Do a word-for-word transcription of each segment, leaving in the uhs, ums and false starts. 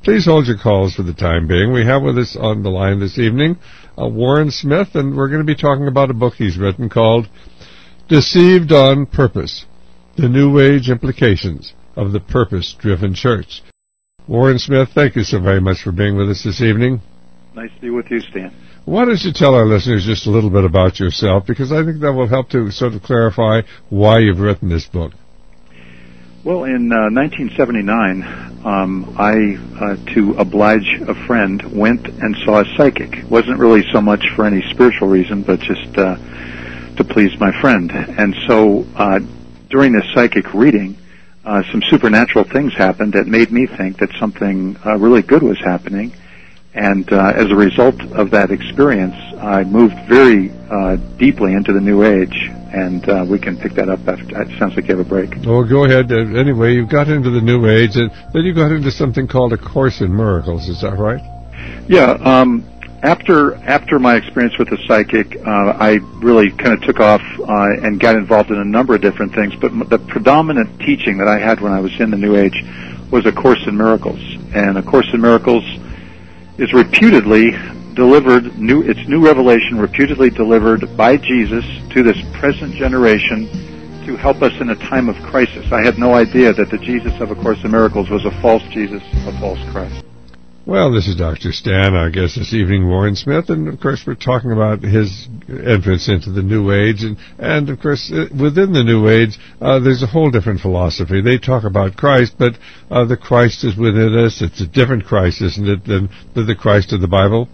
Please hold your calls for the time being. We have with us on the line this evening uh, Warren Smith, and we're going to be talking about a book he's written called Deceived on Purpose, The New Age Implications of the Purpose-Driven Church. Warren Smith, thank you so very much for being with us this evening. Nice to be with you, Stan. Why don't you tell our listeners just a little bit about yourself, because I think that will help to sort of clarify why you've written this book. Well, in uh, nineteen seventy-nine, um, I, uh, to oblige a friend, went and saw a psychic. It wasn't really so much for any spiritual reason, but just uh, to please my friend. And so uh, during this psychic reading, uh, some supernatural things happened that made me think that something uh, really good was happening. And uh, as a result of that experience, I moved very uh, deeply into the New Age, and uh, we can pick that up after. It sounds like you have a break. Well, go ahead. Uh, anyway, you got into the New Age, and then you got into something called A Course in Miracles. Is that right? Yeah. Um, after after my experience with the psychic, uh, I really kind of took off uh, and got involved in a number of different things. But the predominant teaching that I had when I was in the New Age was A Course in Miracles, and A Course in Miracles is reputedly delivered, new, it's new revelation reputedly delivered by Jesus to this present generation to help us in a time of crisis. I had no idea that the Jesus of A Course in Miracles was a false Jesus, a false Christ. Well, this is Doctor Stan, our guest this evening, Warren Smith, and of course we're talking about his entrance into the New Age, and, and of course within the New Age uh, there's a whole different philosophy. They talk about Christ, but uh, the Christ is within us. It's a different Christ, isn't it, than the Christ of the Bible?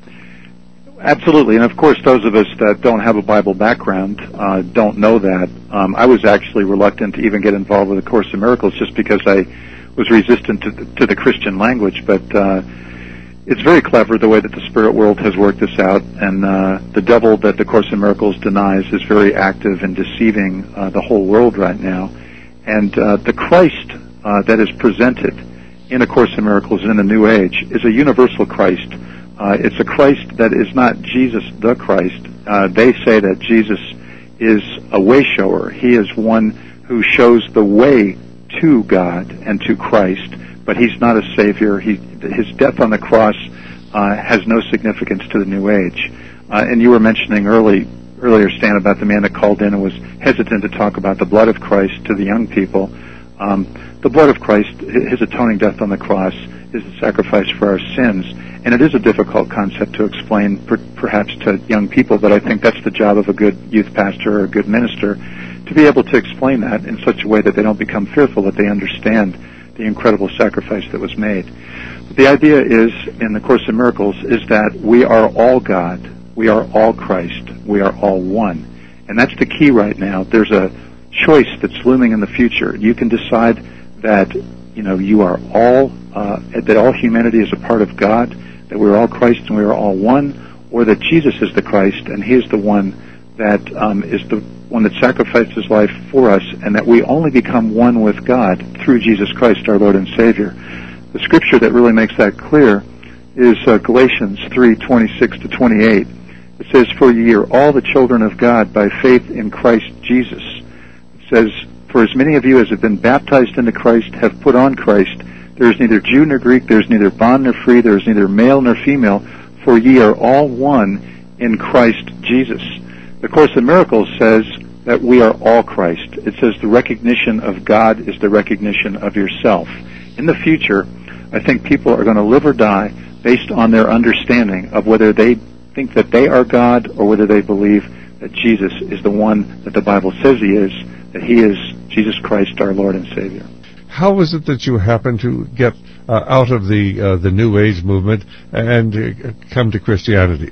Absolutely, and of course those of us that don't have a Bible background uh, don't know that. Um, I was actually reluctant to even get involved with A Course in Miracles just because I was resistant to the, to the Christian language, but uh, it's very clever the way that the spirit world has worked this out, and uh, the devil that the Course in Miracles denies is very active in deceiving uh, the whole world right now. And uh, the Christ uh, that is presented in A Course in Miracles in the New Age is a universal Christ. Uh, it's a Christ that is not Jesus the Christ. Uh, they say that Jesus is a way shower. He is one who shows the way to God and to Christ, but he's not a savior. He, his death on the cross uh, has no significance to the New Age. Uh, and you were mentioning early, earlier, Stan, about the man that called in and was hesitant to talk about the blood of Christ to the young people. Um, the blood of Christ, his atoning death on the cross, is the sacrifice for our sins. And it is a difficult concept to explain, per, perhaps, to young people, but I think that's the job of a good youth pastor or a good minister, to be able to explain that in such a way that they don't become fearful, that they understand the incredible sacrifice that was made. But the idea is, in the Course in Miracles, is that we are all God, we are all Christ, we are all one. And that's the key right now. There's a choice that's looming in the future. You can decide that, you know, you are all, uh, that all humanity is a part of God, that we're all Christ and we are all one, or that Jesus is the Christ and he is the one that um, is the one that sacrificed his life for us, and that we only become one with God through Jesus Christ, our Lord and Savior. The scripture that really makes that clear is uh, Galatians three twenty-six to twenty-eight. It says, "For ye are all the children of God by faith in Christ Jesus." It says, "For as many of you as have been baptized into Christ have put on Christ. There is neither Jew nor Greek, there is neither bond nor free, there is neither male nor female, for ye are all one in Christ Jesus." The Course in Miracles says that we are all Christ. It says the recognition of God is the recognition of yourself. In the future, I think people are going to live or die based on their understanding of whether they think that they are God or whether they believe that Jesus is the one that the Bible says he is, that he is Jesus Christ, our Lord and Savior. How was it that you happened to get uh, out of the uh, the New Age movement and uh, come to Christianity?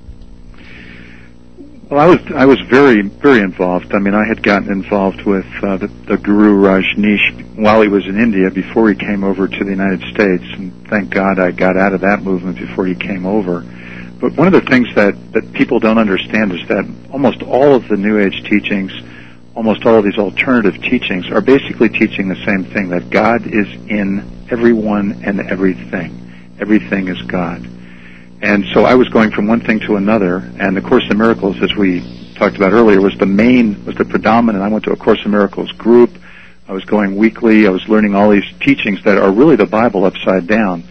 Well, I was I was very very involved. I mean, I had gotten involved with uh, the, the Guru Rajneesh while he was in India before he came over to the United States, and thank God I got out of that movement before he came over. But one of the things that, that people don't understand is that almost all of the New Age teachings, almost all of these alternative teachings, are basically teaching the same thing, that God is in everyone and everything. Everything is God. And so I was going from one thing to another, and the Course in Miracles, as we talked about earlier, was the main, was the predominant. I went to a Course in Miracles group. I was going weekly. I was learning all these teachings that are really the Bible upside down.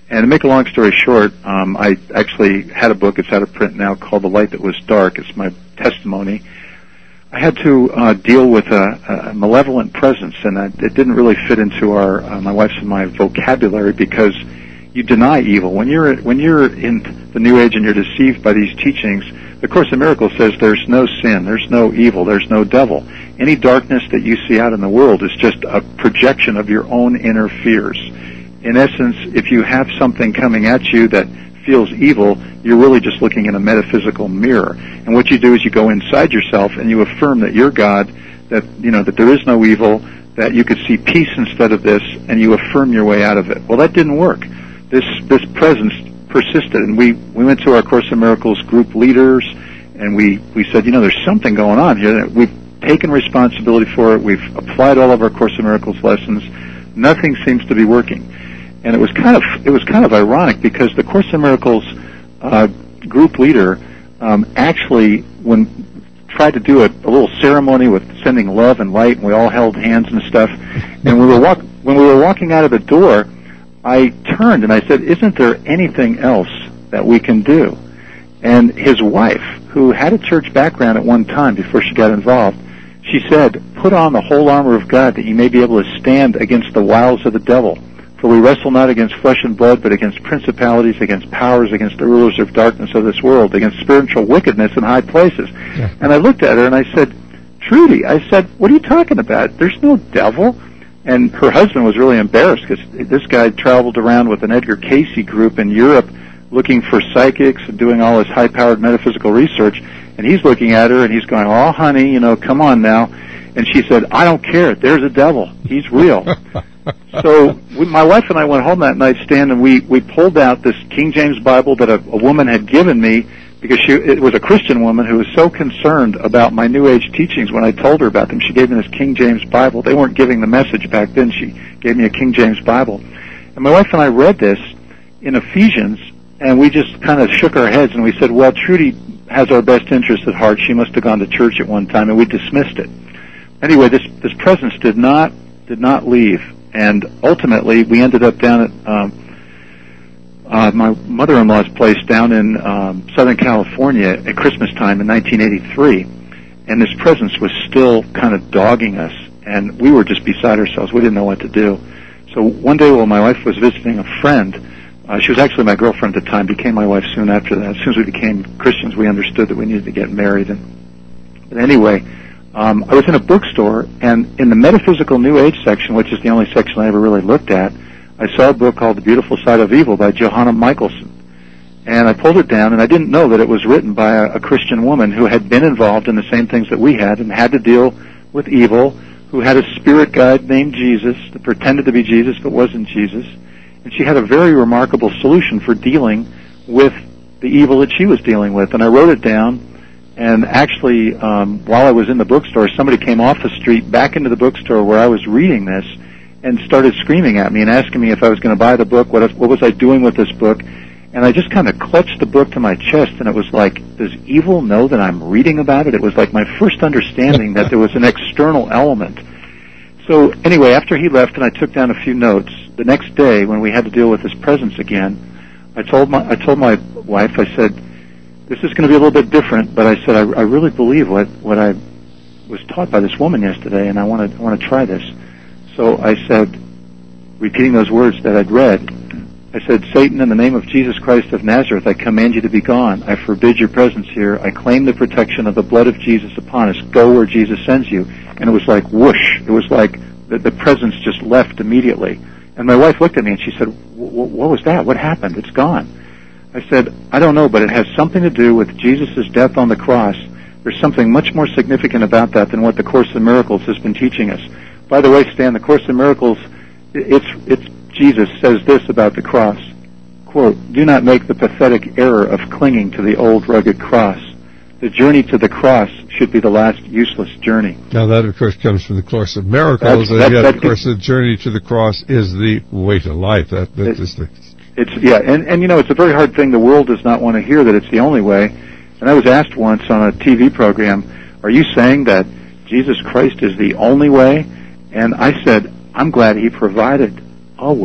And to make a long story short, um, I actually had a book. It's out of print now called The Light That Was Dark. It's my testimony. I had to uh, deal with a, a malevolent presence, and I, it didn't really fit into our uh, my wife's and my vocabulary, because you deny evil. When you're when you're in the New Age and you're deceived by these teachings, the Course in Miracles says there's no sin, there's no evil, there's no devil. Any darkness that you see out in the world is just a projection of your own inner fears. In essence, if you have something coming at you that feels evil, you're really just looking in a metaphysical mirror. And what you do is you go inside yourself and you affirm that you're God, that, you know, that there is no evil, that you could see peace instead of this, and you affirm your way out of it. Well, that didn't work. This this presence persisted, and we, we went to our Course in Miracles group leaders, and we, we said, you know, there's something going on here. We've taken responsibility for it. We've applied all of our Course in Miracles lessons. Nothing seems to be working. And it was kind of it was kind of ironic, because the Course in Miracles uh, group leader um, actually, when tried to do a, a little ceremony with sending love and light, and we all held hands and stuff. And we were walk when we were walking out of the door, I turned and I said, "Isn't there anything else that we can do?" And his wife, who had a church background at one time before she got involved, she said, "Put on the whole armor of God, that you may be able to stand against the wiles of the devil. For we wrestle not against flesh and blood, but against principalities, against powers, against the rulers of darkness of this world, against spiritual wickedness in high places." Yeah. And I looked at her and I said, "Trudy," I said, "what are you talking about? There's no devil." And her husband was really embarrassed, because this guy traveled around with an Edgar Cayce group in Europe looking for psychics and doing all this high-powered metaphysical research. And he's looking at her and he's going, "Oh, honey, you know, come on now." And she said, "I don't care. There's a devil. He's real." So we, my wife and I went home that night, Stan, and we, we pulled out this King James Bible that a, a woman had given me, because she it was a Christian woman who was so concerned about my New Age teachings. When I told her about them, she gave me this King James Bible. They weren't giving the message back then. She gave me a King James Bible. And my wife and I read this in Ephesians, and we just kind of shook our heads and we said, "Well, Trudy has our best interest at heart. She must have gone to church at one time," and we dismissed it. Anyway, this this presence did not did not leave. And ultimately, we ended up down at um, uh, my mother-in-law's place down in um, Southern California at Christmas time in nineteen eighty-three. And this presence was still kind of dogging us, and we were just beside ourselves. We didn't know what to do. So one day while my wife was visiting a friend, uh, she was actually my girlfriend at the time, became my wife soon after that. As soon as we became Christians, we understood that we needed to get married. And but anyway, Um, I was in a bookstore, and in the Metaphysical New Age section, which is the only section I ever really looked at, I saw a book called The Beautiful Side of Evil by Johanna Michelson. And I pulled it down, and I didn't know that it was written by a, a Christian woman who had been involved in the same things that we had and had to deal with evil, who had a spirit guide named Jesus that pretended to be Jesus but wasn't Jesus. And she had a very remarkable solution for dealing with the evil that she was dealing with. And I wrote it down. And actually, um, while I was in the bookstore, somebody came off the street back into the bookstore where I was reading this and started screaming at me and asking me if I was going to buy the book, what, what was I doing with this book. And I just kind of clutched the book to my chest, and it was like, does evil know that I'm reading about it? It was like my first understanding that there was an external element. So anyway, after he left and I took down a few notes, the next day when we had to deal with his presence again, I told my, I told my wife, I said, "This is going to be a little bit different," but I said, I, I really believe what, what I was taught by this woman yesterday, and I want to I want to try this. So I said, repeating those words that I'd read, I said, "Satan, in the name of Jesus Christ of Nazareth, I command you to be gone. I forbid your presence here. I claim the protection of the blood of Jesus upon us. Go where Jesus sends you." And it was like whoosh. It was like the, the presence just left immediately. And my wife looked at me and she said, "What was that? What happened? It's gone." I said, "I don't know, but it has something to do with Jesus' death on the cross. There's something much more significant about that than what the Course in Miracles has been teaching us." By the way, Stan, the Course in Miracles, it's, it's Jesus says this about the cross, quote, "Do not make the pathetic error of clinging to the old rugged cross. The journey to the cross should be the last useless journey." Now that, of course, comes from the Course of Miracles, that's, and that, yet, that, of course, the journey to the cross is the way to life. That, that it, is the... It's, yeah, and, and you know, it's a very hard thing. The world does not want to hear that it's the only way. And I was asked once on a T V program, "Are you saying that Jesus Christ is the only way?" And I said, "I'm glad he provided a way."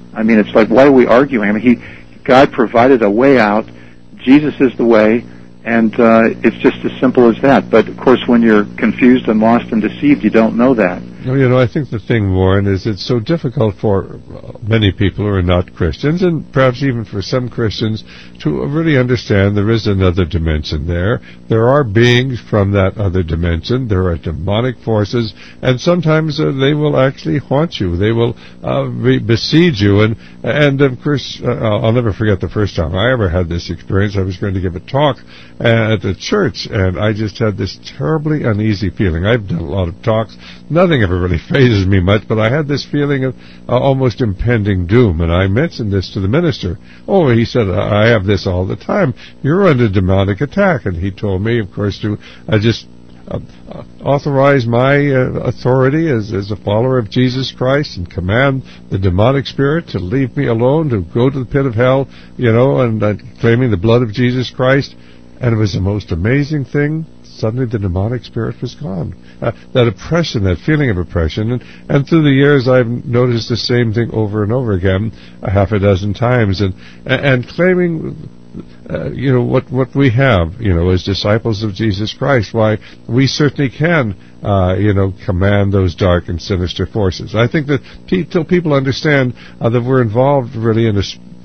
I mean, it's like, why are we arguing? I mean, he, God provided a way out. Jesus is the way, and uh, it's just as simple as that. But, of course, when you're confused and lost and deceived, you don't know that. Well, you know, I think the thing, Warren, is it's so difficult for many people who are not Christians, and perhaps even for some Christians, to really understand there is another dimension there. There are beings from that other dimension. There are demonic forces, and sometimes uh, they will actually haunt you. They will uh, be- besiege you. And, and of course, uh, I'll never forget the first time I ever had this experience. I was going to give a talk at a church, and I just had this terribly uneasy feeling. I've done a lot of talks. Nothing ever really phases me much, but I had this feeling of uh, almost impending doom, and I mentioned this to the minister. Oh, he said, I have this all the time. You're under demonic attack. And he told me, of course, to uh, just uh, uh, authorize my uh, authority as, as a follower of Jesus Christ and command the demonic spirit to leave me alone, to go to the pit of hell, you know, and uh, claiming the blood of Jesus Christ. And it was the most amazing thing. Suddenly the demonic spirit was gone. Uh, that oppression, that feeling of oppression. And, and through the years I've noticed the same thing over and over again, a half a dozen times. And, and claiming, uh, you know, what, what we have, you know, as disciples of Jesus Christ, why we certainly can, uh, you know, command those dark and sinister forces. I think that t- till people understand uh, that we're involved really in a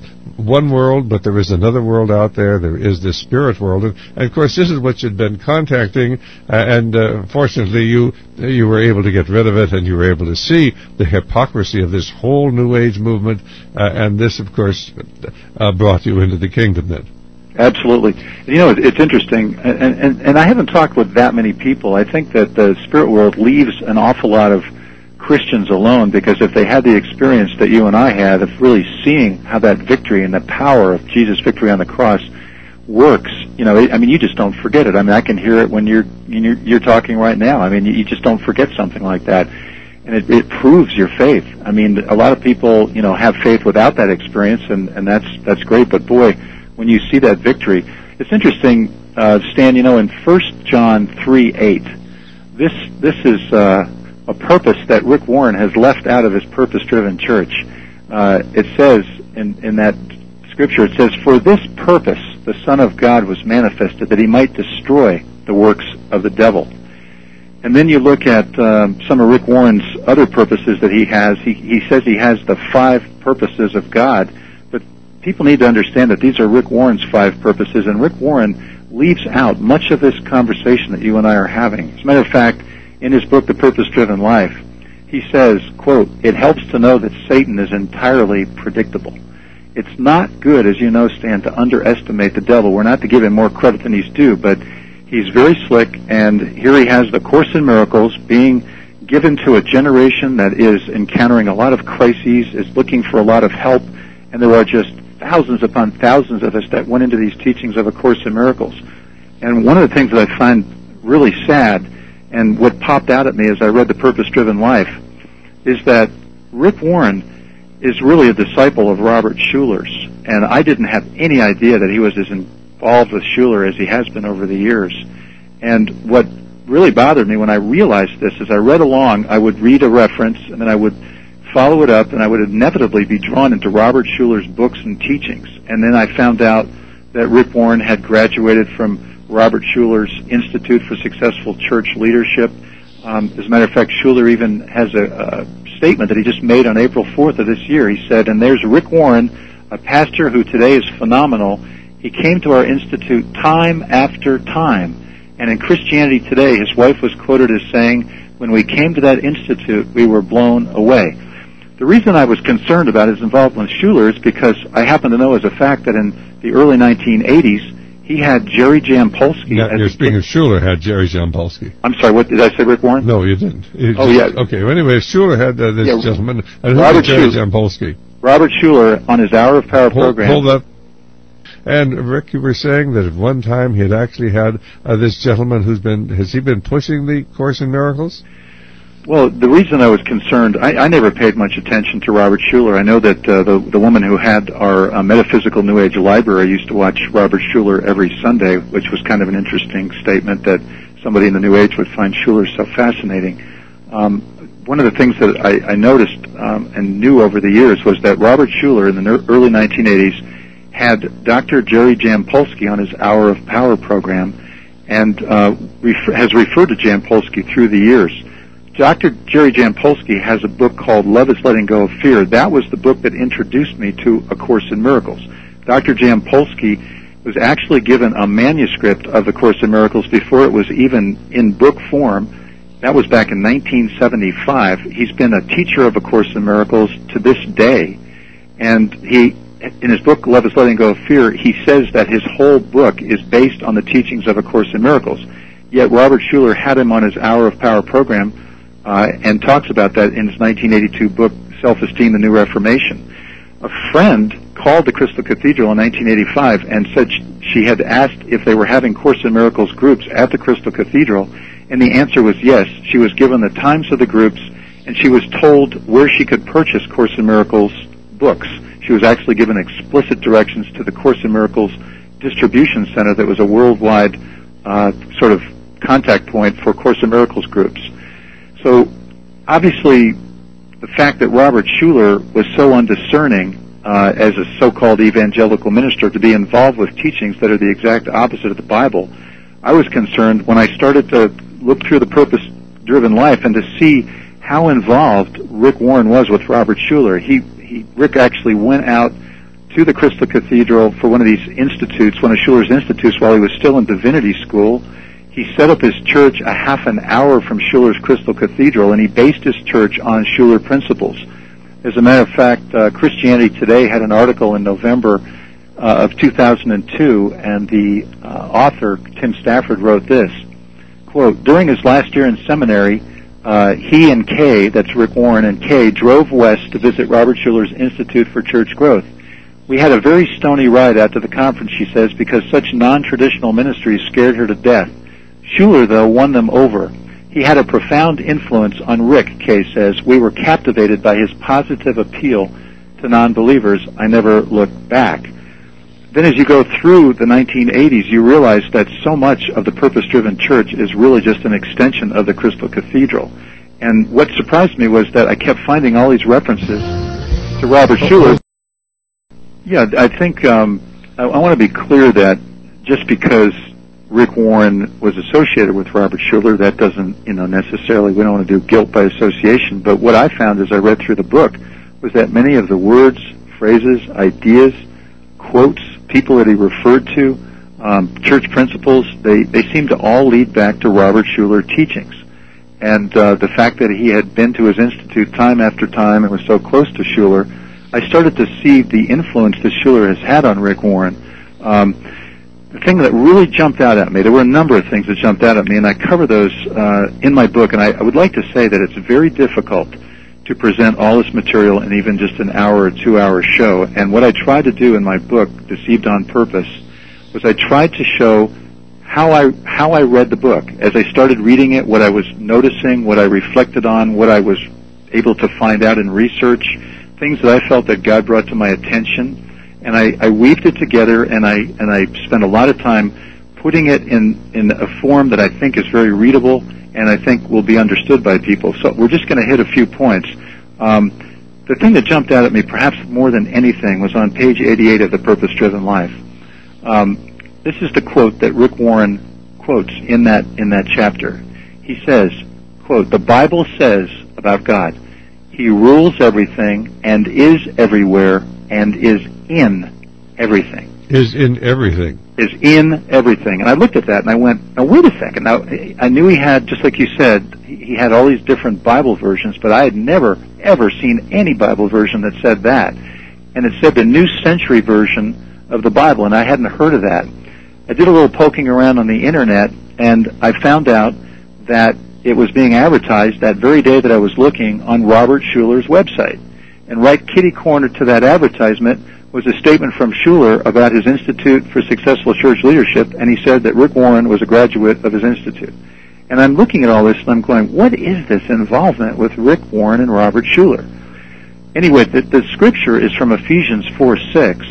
one world, but there is another world out there. There is this spirit world, and, and of course, this is what you'd been contacting. Uh, and uh, fortunately, you you were able to get rid of it, and you were able to see the hypocrisy of this whole New Age movement. Uh, and this, of course, uh, brought you into the kingdom. Then, absolutely. You know, it's interesting, and, and and I haven't talked with that many people. I think that the spirit world leaves an awful lot of Christians alone, because if they had the experience that you and I had of really seeing how that victory and the power of Jesus' victory on the cross works, you know, I mean, you just don't forget it. I mean, I can hear it when you're you're, you're talking right now. I mean, you, you just don't forget something like that, and it, it proves your faith. I mean, a lot of people, you know, have faith without that experience, and and that's that's great. But boy, when you see that victory, it's interesting, uh, Stan. You know, in First John three eight, this this is. Uh, a purpose that Rick Warren has left out of his purpose-driven church. Uh, it says in, in that scripture, it says, "For this purpose the Son of God was manifested, that he might destroy the works of the devil." And then you look at um, some of Rick Warren's other purposes that he has. He, he says he has the five purposes of God, but people need to understand that these are Rick Warren's five purposes, and Rick Warren leaves out much of this conversation that you and I are having. As a matter of fact, in his book, The Purpose-Driven Life, he says, quote, "It helps to know that Satan is entirely predictable. It's not good, as you know, Stan, to underestimate the devil. We're not to give him more credit than he's due, but he's very slick, and here he has the Course in Miracles being given to a generation that is encountering a lot of crises, is looking for a lot of help, and there are just thousands upon thousands of us that went into these teachings of A Course in Miracles. And one of the things that I find really sad, and what popped out at me as I read The Purpose-Driven Life, is that Rick Warren is really a disciple of Robert Schuller's. And I didn't have any idea that he was as involved with Schuller as he has been over the years. And what really bothered me when I realized this is I read along, I would read a reference, and then I would follow it up, and I would inevitably be drawn into Robert Schuller's books and teachings. And then I found out that Rick Warren had graduated from Robert Schuller's Institute for Successful Church Leadership. Um, as a matter of fact, Schuller even has a, a statement that he just made on April fourth of this year. He said, "And there's Rick Warren, a pastor who today is phenomenal. He came to our institute time after time. And in Christianity Today, his wife was quoted as saying, 'When we came to that institute, we were blown away.'" The reason I was concerned about his involvement with Schuller is because I happen to know as a fact that in the early nineteen eighties, he had Jerry Jampolsky. Now, you're speaking of Schuller had Jerry Jampolsky. I'm sorry, what did I say, Rick Warren? No, you didn't. You oh, just, yeah. Okay, well, anyway, Schuller had uh, this yeah, gentleman, and who Robert was Jerry Schuller, Jampolsky? Robert Schuller, on his Hour of Power hold, program. Hold up. And, Rick, you were saying that at one time he had actually had uh, this gentleman who's been, has he been pushing the Course in Miracles? Well, the reason I was concerned, I, I never paid much attention to Robert Schuller. I know that uh, the, the woman who had our uh, Metaphysical New Age library used to watch Robert Schuller every Sunday, which was kind of an interesting statement that somebody in the New Age would find Schuller so fascinating. Um, one of the things that I, I noticed um, and knew over the years was that Robert Schuller in the early nineteen eighties had Doctor Jerry Jampolsky on his Hour of Power program, and uh, refer- has referred to Jampolsky through the years. Doctor Jerry Jampolsky has a book called Love is Letting Go of Fear. That was the book that introduced me to A Course in Miracles. Doctor Jampolsky was actually given a manuscript of A Course in Miracles before it was even in book form. That was back in nineteen seventy-five. He's been a teacher of A Course in Miracles to this day. And he, in his book, Love is Letting Go of Fear, he says that his whole book is based on the teachings of A Course in Miracles. Yet Robert Schuller had him on his Hour of Power program uh, and talks about that in his nineteen eighty-two book, Self-Esteem, the New Reformation. A friend called the Crystal Cathedral in nineteen eighty-five and said she had asked if they were having Course in Miracles groups at the Crystal Cathedral, and the answer was yes. She was given the times of the groups, and she was told where she could purchase Course in Miracles books. She was actually given explicit directions to the Course in Miracles distribution center that was a worldwide uh, sort of contact point for Course in Miracles groups. So obviously the fact that Robert Schuller was so undiscerning uh, as a so-called evangelical minister to be involved with teachings that are the exact opposite of the Bible, I was concerned when I started to look through the Purpose-Driven Life and to see how involved Rick Warren was with Robert Schuller. He, he, Rick actually went out to the Crystal Cathedral for one of these institutes, one of Schuller's institutes, while he was still in divinity school. He set up his church a half an hour from Schuller's Crystal Cathedral, and he based his church on Schuller principles. As a matter of fact, uh, Christianity Today had an article in November uh, of two thousand two, and the uh, author, Tim Stafford, wrote this, quote, during his last year in seminary, uh, he and Kay, that's Rick Warren and Kay, drove west to visit Robert Schuller's Institute for Church Growth. We had a very stony ride out to the conference, she says, because such non-traditional ministries scared her to death. Schuller, though, won them over. He had a profound influence on Rick, Kay says. We were captivated by his positive appeal to non-believers. I never looked back. Then as you go through the nineteen eighties, you realize that so much of the Purpose-Driven Church is really just an extension of the Crystal Cathedral. And what surprised me was that I kept finding all these references to Robert Schuller. Yeah, I think um, I, I want to be clear that just because Rick Warren was associated with Robert Schuller, that doesn't, you know, necessarily, we don't want to do guilt by association, but what I found as I read through the book was that many of the words, phrases, ideas, quotes, people that he referred to, um, church principles, they, they seem to all lead back to Robert Schuller teachings. And uh, the fact that he had been to his institute time after time and was so close to Schuller, I started to see the influence that Schuller has had on Rick Warren. Um, The thing that really jumped out at me, there were a number of things that jumped out at me, and I cover those uh, in my book, and I, I would like to say that it's very difficult to present all this material in even just an hour or two-hour show. And what I tried to do in my book, Deceived on Purpose, was I tried to show how I how I read the book. As I started reading it, what I was noticing, what I reflected on, what I was able to find out in research, things that I felt that God brought to my attention. And I, I weaved it together, and I and I spent a lot of time putting it in, in a form that I think is very readable and I think will be understood by people. So we're just going to hit a few points. Um, the thing that jumped out at me perhaps more than anything was on page eighty-eight of The Purpose-Driven Life. Um, this is the quote that Rick Warren quotes in that in that chapter. He says, quote, "The Bible says about God, He rules everything and is everywhere and is in everything." Is in everything. Is in everything. And I looked at that and I went, now wait a second. Now, I knew he had, just like you said, he had all these different Bible versions, but I had never, ever seen any Bible version that said that. And it said the New Century Version of the Bible, and I hadn't heard of that. I did a little poking around on the Internet, and I found out that it was being advertised that very day that I was looking on Robert Schuller's website. And right kitty-corner to that advertisement was a statement from Schuller about his Institute for Successful Church Leadership, and he said that Rick Warren was a graduate of his institute. And I'm looking at all this, and I'm going, what is this involvement with Rick Warren and Robert Schuller? Anyway, the, the scripture is from Ephesians four six,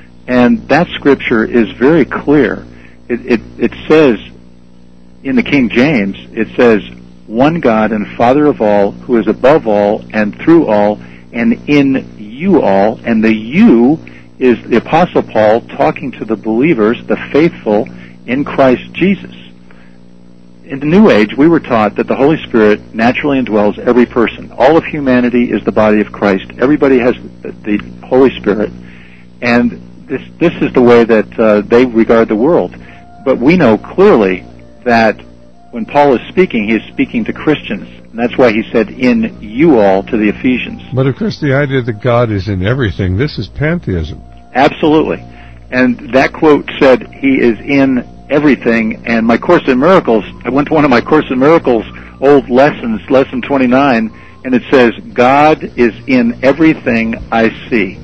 and that scripture is very clear. It, it, it says, in the King James, it says, one God and Father of all, who is above all and through all and in you all. And the you is the Apostle Paul talking to the believers, the faithful in Christ Jesus. In the New Age, we were taught that the Holy Spirit naturally indwells every person. All of humanity is the body of Christ. Everybody has the, the Holy Spirit. And this this is the way that uh, they regard the world. But we know clearly that when Paul is speaking, he is speaking to Christians. And that's why he said, in you all, to the Ephesians. But of course, the idea that God is in everything, this is pantheism. Absolutely. And that quote said, he is in everything. And my Course in Miracles, I went to one of my Course in Miracles old lessons, lesson twenty-nine, and it says, God is in everything I see.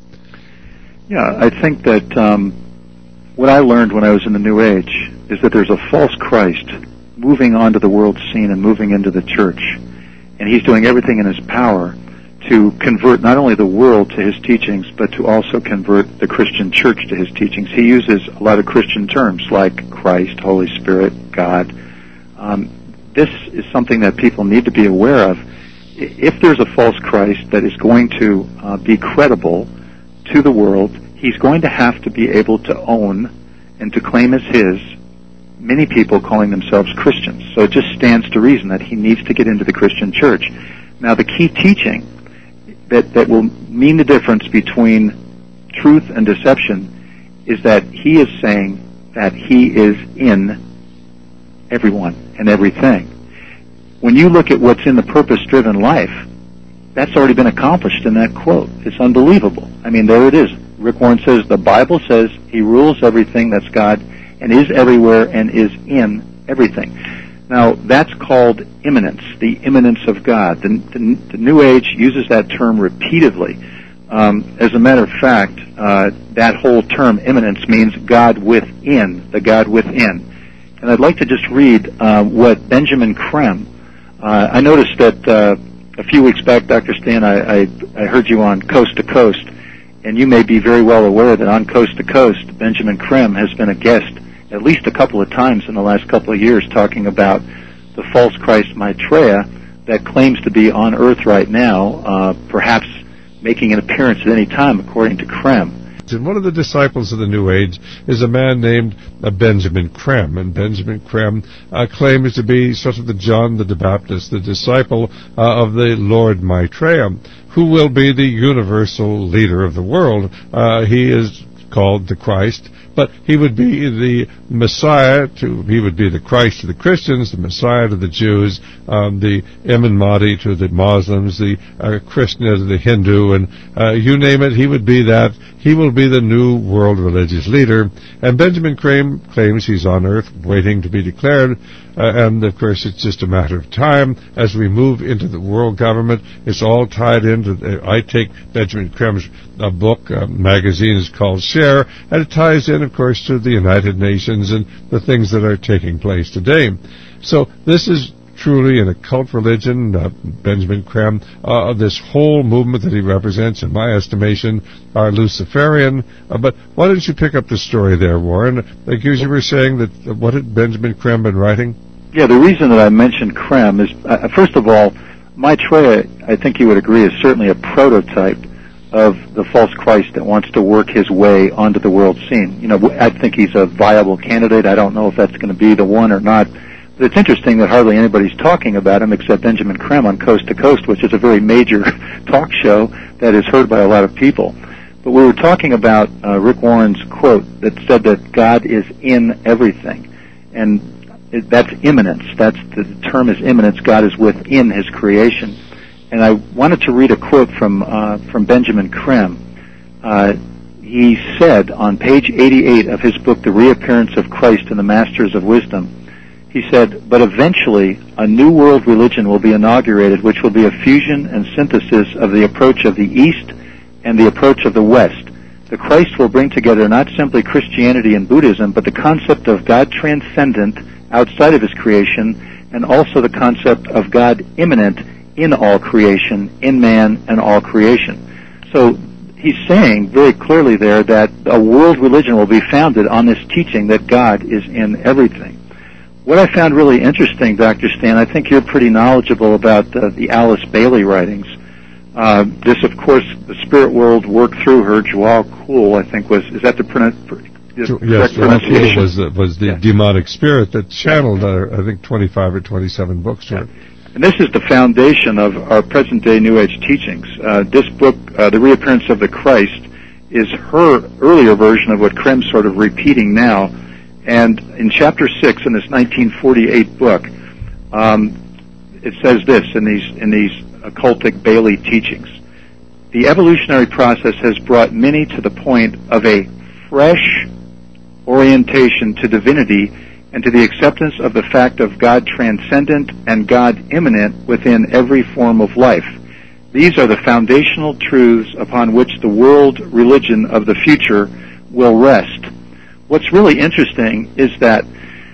Yeah, I think that um, what I learned when I was in the New Age is that there's a false Christ moving onto the world scene and moving into the church. And he's doing everything in his power to convert not only the world to his teachings, but to also convert the Christian church to his teachings. He uses a lot of Christian terms like Christ, Holy Spirit, God. Um, this is something that people need to be aware of. If there's a false Christ that is going to uh, be credible to the world, he's going to have to be able to own and to claim as his many people calling themselves Christians. So it just stands to reason that he needs to get into the Christian church. Now, the key teaching that, that will mean the difference between truth and deception is that he is saying that he is in everyone and everything. When you look at what's in the purpose-driven life, that's already been accomplished in that quote. It's unbelievable. I mean, there it is. Rick Warren says, the Bible says he rules everything, that's God, and is everywhere and is in everything. Now, that's called immanence, the immanence of God. The, the, the New Age uses that term repeatedly. Um, as a matter of fact, uh, that whole term, immanence, means God within, the God within. And I'd like to just read uh, what Benjamin Creme, uh, I noticed that uh, a few weeks back, Doctor Stan, I, I, I heard you on Coast to Coast, and you may be very well aware that on Coast to Coast, Benjamin Creme has been a guest at least a couple of times in the last couple of years talking about the false Christ Maitreya that claims to be on earth right now, uh, perhaps making an appearance at any time, according to Creme. And one of the disciples of the New Age is a man named uh, Benjamin Creme. And Benjamin Creme uh, claims to be sort of the John the Baptist, the disciple uh, of the Lord Maitreya, who will be the universal leader of the world. Uh, he is called the Christ, but he would be the Messiah to, he would be the Christ to the Christians, the Messiah to the Jews, um, the Imam Mahdi to the Muslims, the uh, Krishna to the Hindu, and uh, you name it, he would be that. He will be the new world religious leader. And Benjamin Creme claims he's on earth waiting to be declared, uh, and of course it's just a matter of time as we move into the world government. It's all tied into, the, I take Benjamin Creme's uh, book, uh, magazine is called Share, and it ties in, of course, to the United Nations and the things that are taking place today. So this is truly an occult religion. uh, Benjamin Creme, uh, this whole movement that he represents, in my estimation, are Luciferian. Uh, but why don't you pick up the story there, Warren? Like you were saying, that uh, what had Benjamin Creme been writing? Yeah, the reason that I mentioned Creme is, uh, first of all, Maitreya, I think you would agree, is certainly a prototype of the false Christ that wants to work his way onto the world scene. You know, I think he's a viable candidate. I don't know if that's going to be the one or not. But it's interesting that hardly anybody's talking about him except Benjamin Creme on Coast to Coast, which is a very major talk show that is heard by a lot of people. But we were talking about uh, Rick Warren's quote that said that God is in everything. And it, that's immanence. That's the term is immanence. God is within his creation. And I wanted to read a quote from uh, from Benjamin Creme. Uh, he said on page eighty-eight of his book, The Reappearance of Christ and the Masters of Wisdom, he said, but eventually a new world religion will be inaugurated, which will be a fusion and synthesis of the approach of the East and the approach of the West. The Christ will bring together not simply Christianity and Buddhism, but the concept of God transcendent outside of his creation, and also the concept of God immanent in all creation, in man and all creation. So he's saying very clearly there that a world religion will be founded on this teaching that God is in everything. what I found really interesting, Doctor Stan, I think you're pretty knowledgeable about the, the Alice Bailey writings. Uh, this, of course, the spirit world worked through her. Joao Kuhl, I think, was, is that the pronunciation? Yes, Joao Kuhl was the, was the yeah. demonic spirit that channeled, uh, I think, twenty-five or twenty-seven books to yeah. it. And this is the foundation of our present-day New Age teachings. Uh, this book, uh, The Reappearance of the Christ, is her earlier version of what Krem's sort of repeating now. And in chapter six, in this nineteen forty-eight book, um, it says this in these in these occultic Bailey teachings: the evolutionary process has brought many to the point of a fresh orientation to divinity and to the acceptance of the fact of God transcendent and God immanent within every form of life. These are the foundational truths upon which the world religion of the future will rest. What's really interesting is that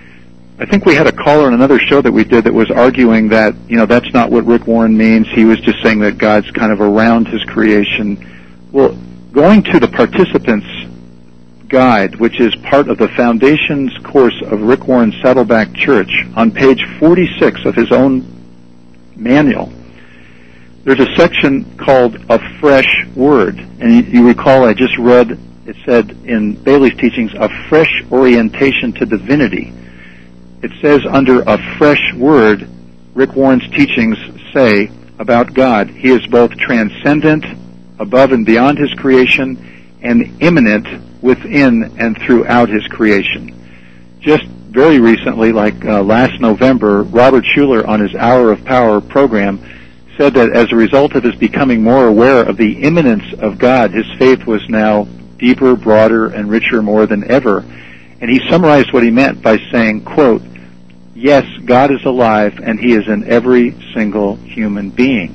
I think we had a caller in another show that we did that was arguing that, you know, that's not what Rick Warren means. He was just saying that God's kind of around his creation. Well, going to the participants' guide, which is part of the Foundation's course of Rick Warren's Saddleback Church, on page forty-six of his own manual, there's a section called A Fresh Word. And you, you recall I just read, it said in Bailey's teachings, a fresh orientation to divinity. It says under A Fresh Word, Rick Warren's teachings say about God, he is both transcendent, above and beyond his creation, and immanent within and throughout his creation. Just very recently, like uh, last November, Robert Schuller on his Hour of Power program said that as a result of his becoming more aware of the immanence of God, his faith was now deeper, broader, and richer more than ever. And he summarized what he meant by saying, quote, yes, God is alive, and he is in every single human being.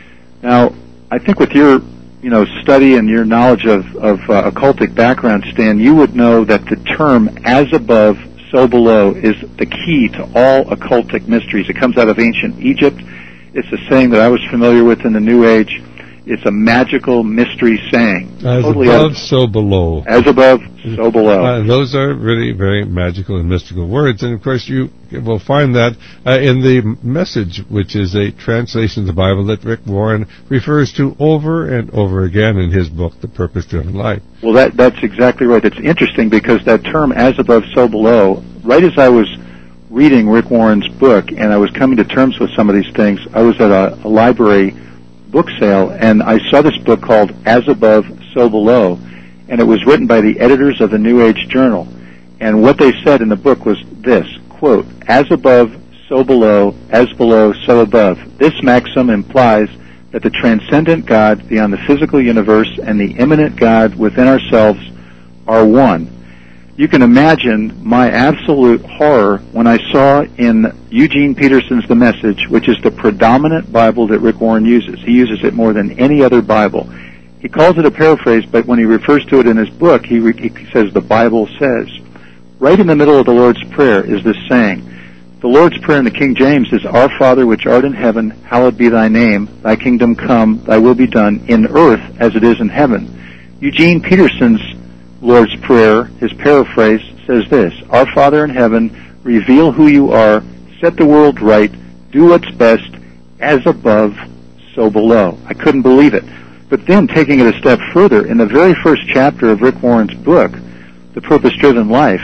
Now, I think with your you know, study and your knowledge of, of uh, occultic background, Stan, you would know that the term as above, so below is the key to all occultic mysteries. It comes out of ancient Egypt. It's a saying that I was familiar with in the New Age. It's a magical mystery saying. As totally above, as, so below. As above, so below. Uh, those are really very magical and mystical words, and of course you will find that uh, in the Message, which is a translation of the Bible that Rick Warren refers to over and over again in his book, The Purpose-Driven Life. Well, that that's exactly right. It's interesting because that term, as above, so below, right as I was reading Rick Warren's book and I was coming to terms with some of these things, I was at a, a library book sale, and I saw this book called As Above, So Below, and it was written by the editors of the New Age Journal. And what they said in the book was this, quote, as above, so below, as below, so above. This maxim implies that the transcendent God beyond the physical universe and the immanent God within ourselves are one. You can imagine my absolute horror when I saw in Eugene Peterson's The Message, which is the predominant Bible that Rick Warren uses. He uses it more than any other Bible. He calls it a paraphrase, but when he refers to it in his book, he, re- he says the Bible says. Right in the middle of the Lord's Prayer is this saying. The Lord's Prayer in the King James is, Our Father which art in heaven, hallowed be thy name. Thy kingdom come, thy will be done, in earth as it is in heaven. Eugene Peterson's Lord's Prayer, his paraphrase, says this, Our Father in heaven, reveal who you are, set the world right, do what's best, as above, so below. I couldn't believe it. But then, taking it a step further, in the very first chapter of Rick Warren's book, The Purpose-Driven Life,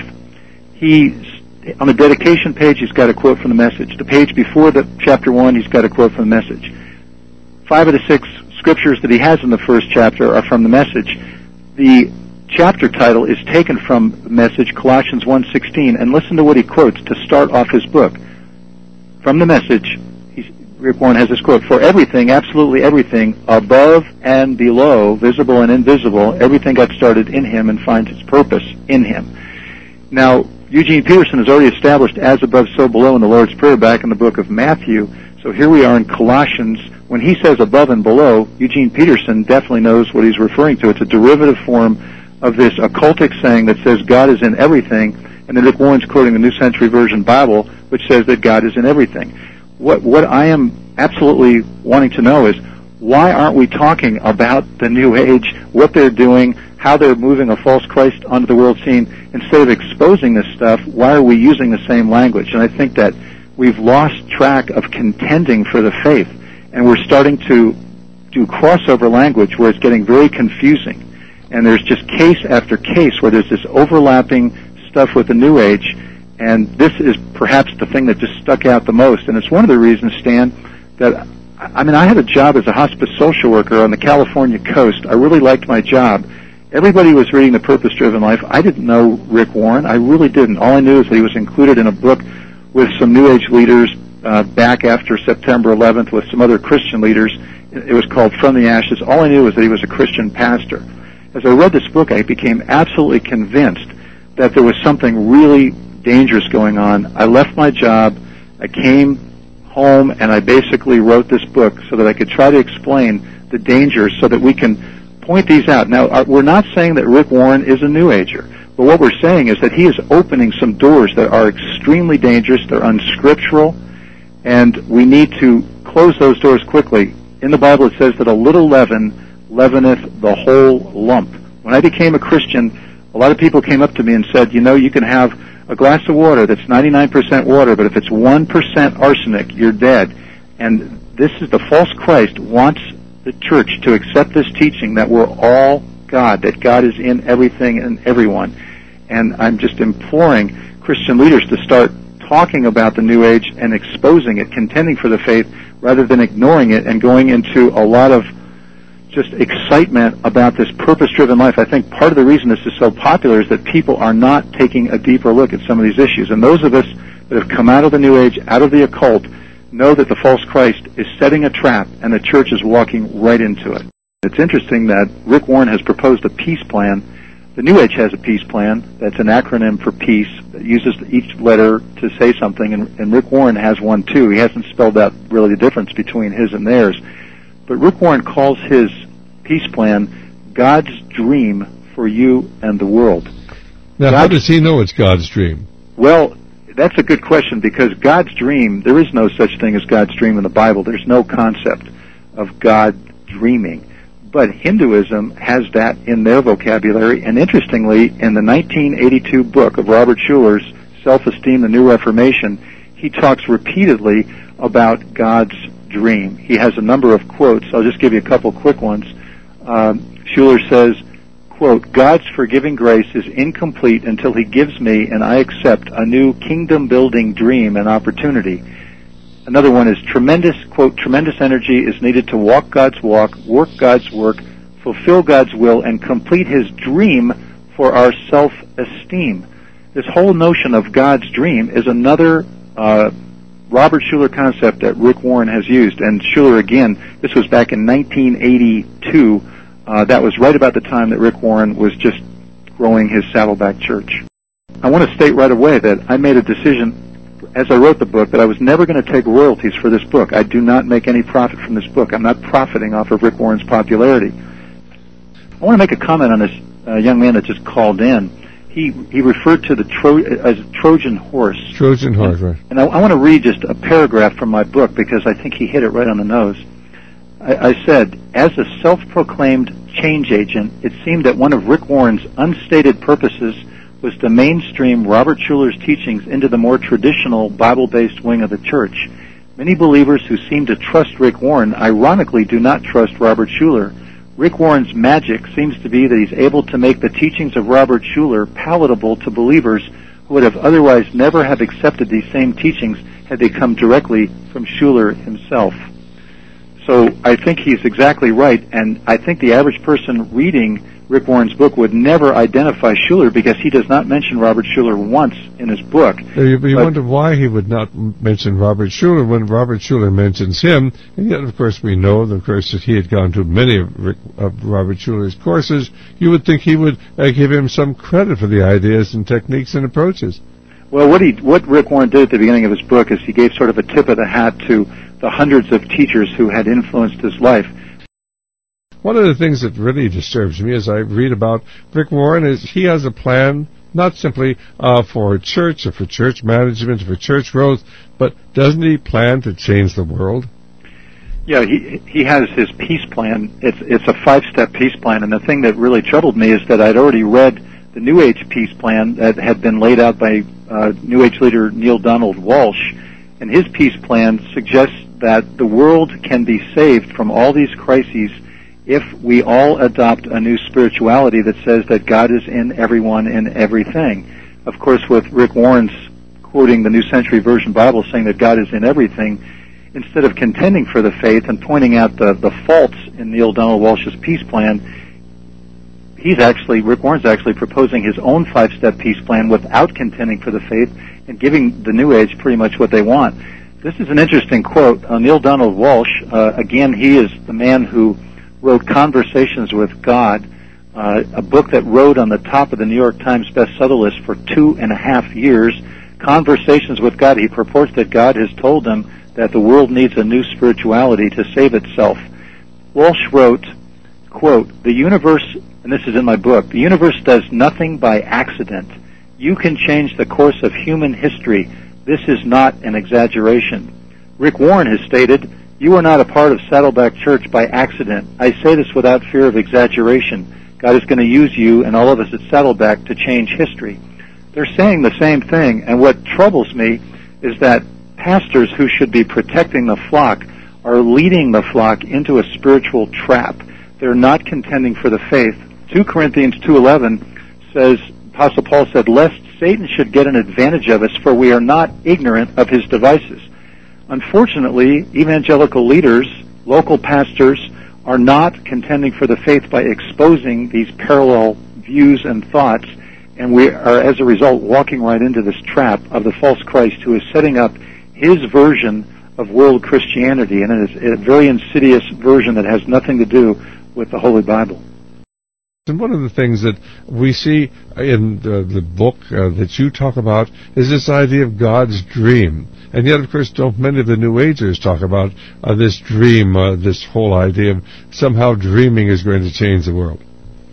he, on the dedication page, he's got a quote from the Message. The page before the chapter one, he's got a quote from the Message. Five of the six scriptures that he has in the first chapter are from the Message. The chapter title is taken from the Message, Colossians one sixteen, and listen to what he quotes to start off his book. From the Message, he's, Rick Warren has this quote, for everything, absolutely everything, above and below, visible and invisible, everything got started in him and finds its purpose in him. Now, Eugene Peterson has already established as above, so below in the Lord's Prayer back in the book of Matthew, so here we are in Colossians. When he says above and below, Eugene Peterson definitely knows what he's referring to. It's a derivative form of this occultic saying that says God is in everything, and then Rick Warren's quoting the New Century Version Bible, which says that God is in everything. What what I am absolutely wanting to know is, why aren't we talking about the New Age, what they're doing, how they're moving a false Christ onto the world scene. Instead of exposing this stuff, why are we using the same language? And I think that we've lost track of contending for the faith, and we're starting to do crossover language where it's getting very confusing. And there's just case after case where there's this overlapping stuff with the New Age, and this is perhaps the thing that just stuck out the most. And it's one of the reasons, Stan, that, I mean, I had a job as a hospice social worker on the California coast. I really liked my job. Everybody was reading The Purpose-Driven Life. I didn't know Rick Warren. I really didn't. All I knew is that he was included in a book with some New Age leaders uh, back after September eleventh with some other Christian leaders. It was called From the Ashes. All I knew was that he was a Christian pastor. As I read this book, I became absolutely convinced that there was something really dangerous going on. I left my job. I came home, and I basically wrote this book so that I could try to explain the dangers so that we can point these out. Now, we're not saying that Rick Warren is a New Ager, but what we're saying is that he is opening some doors that are extremely dangerous, they're unscriptural, and we need to close those doors quickly. In the Bible it says that a little leaven leaveneth the whole lump. When I became a Christian, a lot of people came up to me and said, you know, you can have a glass of water that's ninety-nine percent water, but if it's one percent arsenic, you're dead. And this is the false Christ wants the church to accept this teaching that we're all God, that God is in everything and everyone. And I'm just imploring Christian leaders to start talking about the New Age and exposing it, contending for the faith, rather than ignoring it and going into a lot of just excitement about this purpose-driven life. I think part of the reason this is so popular is that people are not taking a deeper look at some of these issues. And those of us that have come out of the New Age, out of the occult, know that the false Christ is setting a trap, and the church is walking right into it. It's interesting that Rick Warren has proposed a peace plan. The New Age has a peace plan that's an acronym for peace that uses each letter to say something, and, and Rick Warren has one too. He hasn't spelled out really the difference between his and theirs. But Rick Warren calls his peace plan God's dream for you and the world. Now, God's, how does he know it's God's dream? Well, that's a good question, because God's dream, there is no such thing as God's dream in the Bible. There's no concept of God dreaming. But Hinduism has that in their vocabulary, and interestingly, in the nineteen eighty-two book of Robert Schuller's Self-Esteem, the New Reformation, he talks repeatedly about God's dream. He has a number of quotes. I'll just give you a couple quick ones. Um, Schuller says, quote, God's forgiving grace is incomplete until he gives me, and I accept, a new kingdom-building dream and opportunity. Another one is tremendous, quote, tremendous energy is needed to walk God's walk, work God's work, fulfill God's will, and complete his dream for our self-esteem. This whole notion of God's dream is another uh, Robert Schuller concept that Rick Warren has used. And Schuller, again, this was back in nineteen eighty-two. Uh, that was right about the time that Rick Warren was just growing his Saddleback Church. I want to state right away that I made a decision as I wrote the book that I was never going to take royalties for this book. I do not make any profit from this book. I'm not profiting off of Rick Warren's popularity. I want to make a comment on this uh, young man that just called in. He he referred to the Tro- as Trojan horse. Trojan horse, right. And I, I want to read just a paragraph from my book because I think he hit it right on the nose. I, I said, as a self-proclaimed change agent, it seemed that one of Rick Warren's unstated purposes was to mainstream Robert Schuller's teachings into the more traditional Bible-based wing of the church. Many believers who seem to trust Rick Warren ironically do not trust Robert Schuller. Rick Warren's magic seems to be that he's able to make the teachings of Robert Schuller palatable to believers who would have otherwise never have accepted these same teachings had they come directly from Schuller himself. So I think he's exactly right, and I think the average person reading Rick Warren's book would never identify Schuller because he does not mention Robert Schuller once in his book. You, you wonder why he would not mention Robert Schuller when Robert Schuller mentions him, and yet, of course, we know, of course, that he had gone to many of, Rick, of Robert Schuller's courses. You would think he would uh, give him some credit for the ideas and techniques and approaches. Well, what he, what Rick Warren did at the beginning of his book is he gave sort of a tip of the hat to the hundreds of teachers who had influenced his life. One of the things that really disturbs me as I read about Rick Warren is he has a plan not simply uh, for church or for church management or for church growth, but doesn't he plan to change the world? Yeah, he he has his peace plan. It's it's a five-step peace plan, and the thing that really troubled me is that I'd already read the New Age peace plan that had been laid out by uh, New Age leader Neale Donald Walsch, and his peace plan suggests that the world can be saved from all these crises if we all adopt a new spirituality that says that God is in everyone and everything. Of course, with Rick Warren's quoting the New Century Version Bible saying that God is in everything, instead of contending for the faith and pointing out the, the faults in Neale Donald Walsch's peace plan, he's actually, Rick Warren's actually proposing his own five-step peace plan without contending for the faith and giving the New Age pretty much what they want. This is an interesting quote. Uh, Neale Donald Walsch, uh, again, he is the man who wrote Conversations with God, uh, a book that rode on the top of the New York Times bestseller list for two and a half years. Conversations with God. He purports that God has told him that the world needs a new spirituality to save itself. Walsch wrote, quote, "The universe," and this is in my book, "the universe does nothing by accident. You can change the course of human history. This is not an exaggeration." Rick Warren has stated, "You are not a part of Saddleback Church by accident. I say this without fear of exaggeration. God is going to use you and all of us at Saddleback to change history." They're saying the same thing, and what troubles me is that pastors who should be protecting the flock are leading the flock into a spiritual trap. They're not contending for the faith. Second Corinthians two eleven says, Apostle Paul said, "Lest Satan should get an advantage of us, for we are not ignorant of his devices." Unfortunately, evangelical leaders, local pastors, are not contending for the faith by exposing these parallel views and thoughts, and we are, as a result, walking right into this trap of the false Christ who is setting up his version of world Christianity, and it is a very insidious version that has nothing to do with the Holy Bible. And one of the things that we see in the, the book uh, that you talk about is this idea of God's dream. And yet, of course, don't many of the New Agers talk about uh, this dream, uh, this whole idea of somehow dreaming is going to change the world?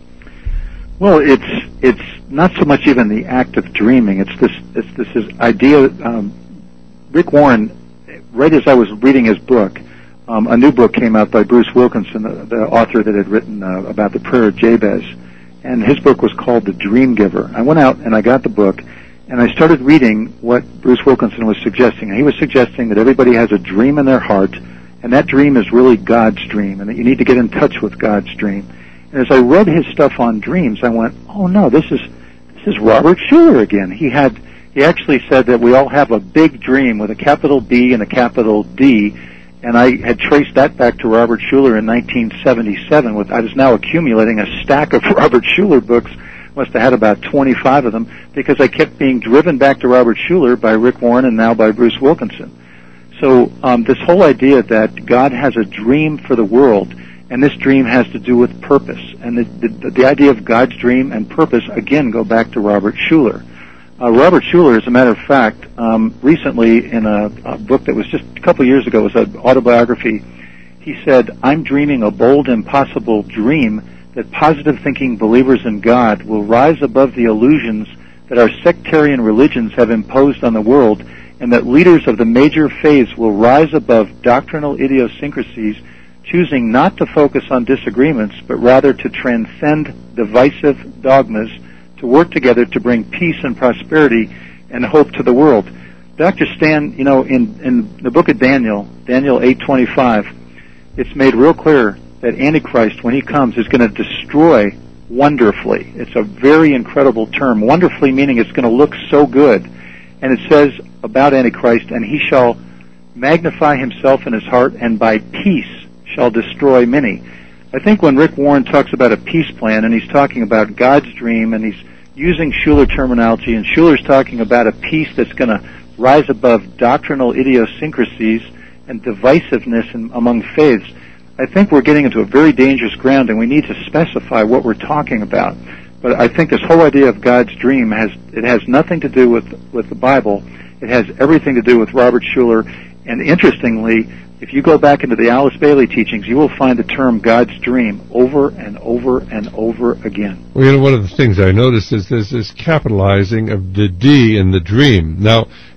Well, it's it's not so much even the act of dreaming. It's this it's this, this idea. Um, Rick Warren, right as I was reading his book, um, a new book came out by Bruce Wilkinson, the, the author that had written uh, about the prayer of Jabez, and his book was called The Dream Giver. I went out and I got the book, and I started reading what Bruce Wilkinson was suggesting. And he was suggesting that everybody has a dream in their heart, and that dream is really God's dream, and that you need to get in touch with God's dream. And as I read his stuff on dreams, I went, oh no, this is this is Robert Schuller again. He had he actually said that we all have a big dream with a capital B and a capital D, and I had traced that back to Robert Schuller in nineteen seventy-seven. With I was now accumulating a stack of Robert Schuller books. Must have had about twenty-five of them, because I kept being driven back to Robert Schuller by Rick Warren and now by Bruce Wilkinson. So um, this whole idea that God has a dream for the world, and this dream has to do with purpose. And the, the, the idea of God's dream and purpose, again, go back to Robert Schuller. Uh, Robert Schuller, as a matter of fact, um, recently in a, a book that was just a couple years ago, it was an autobiography, he said, "I'm dreaming a bold, impossible dream that positive-thinking believers in God will rise above the illusions that our sectarian religions have imposed on the world, and that leaders of the major faiths will rise above doctrinal idiosyncrasies, choosing not to focus on disagreements, but rather to transcend divisive dogmas, to work together to bring peace and prosperity and hope to the world." Doctor Stan, you know, in, in the book of Daniel, Daniel eight twenty-five, it's made real clear that Antichrist, when he comes, is going to destroy wonderfully. It's a very incredible term. Wonderfully meaning it's going to look so good. And it says about Antichrist, "And he shall magnify himself in his heart, and by peace shall destroy many." I think when Rick Warren talks about a peace plan, and he's talking about God's dream, and he's using Schuller terminology, and Schuller's talking about a peace that's going to rise above doctrinal idiosyncrasies and divisiveness in, among faiths, I think we're getting into a very dangerous ground, and we need to specify what we're talking about. But I think this whole idea of God's dream has it has nothing to do with with the Bible. It has everything to do with Robert Schuller. And interestingly, if you go back into the Alice Bailey teachings, you will find the term God's dream over and over and over again. Well, you know, one of the things I noticed is there's this capitalizing of the D in the dream. Now,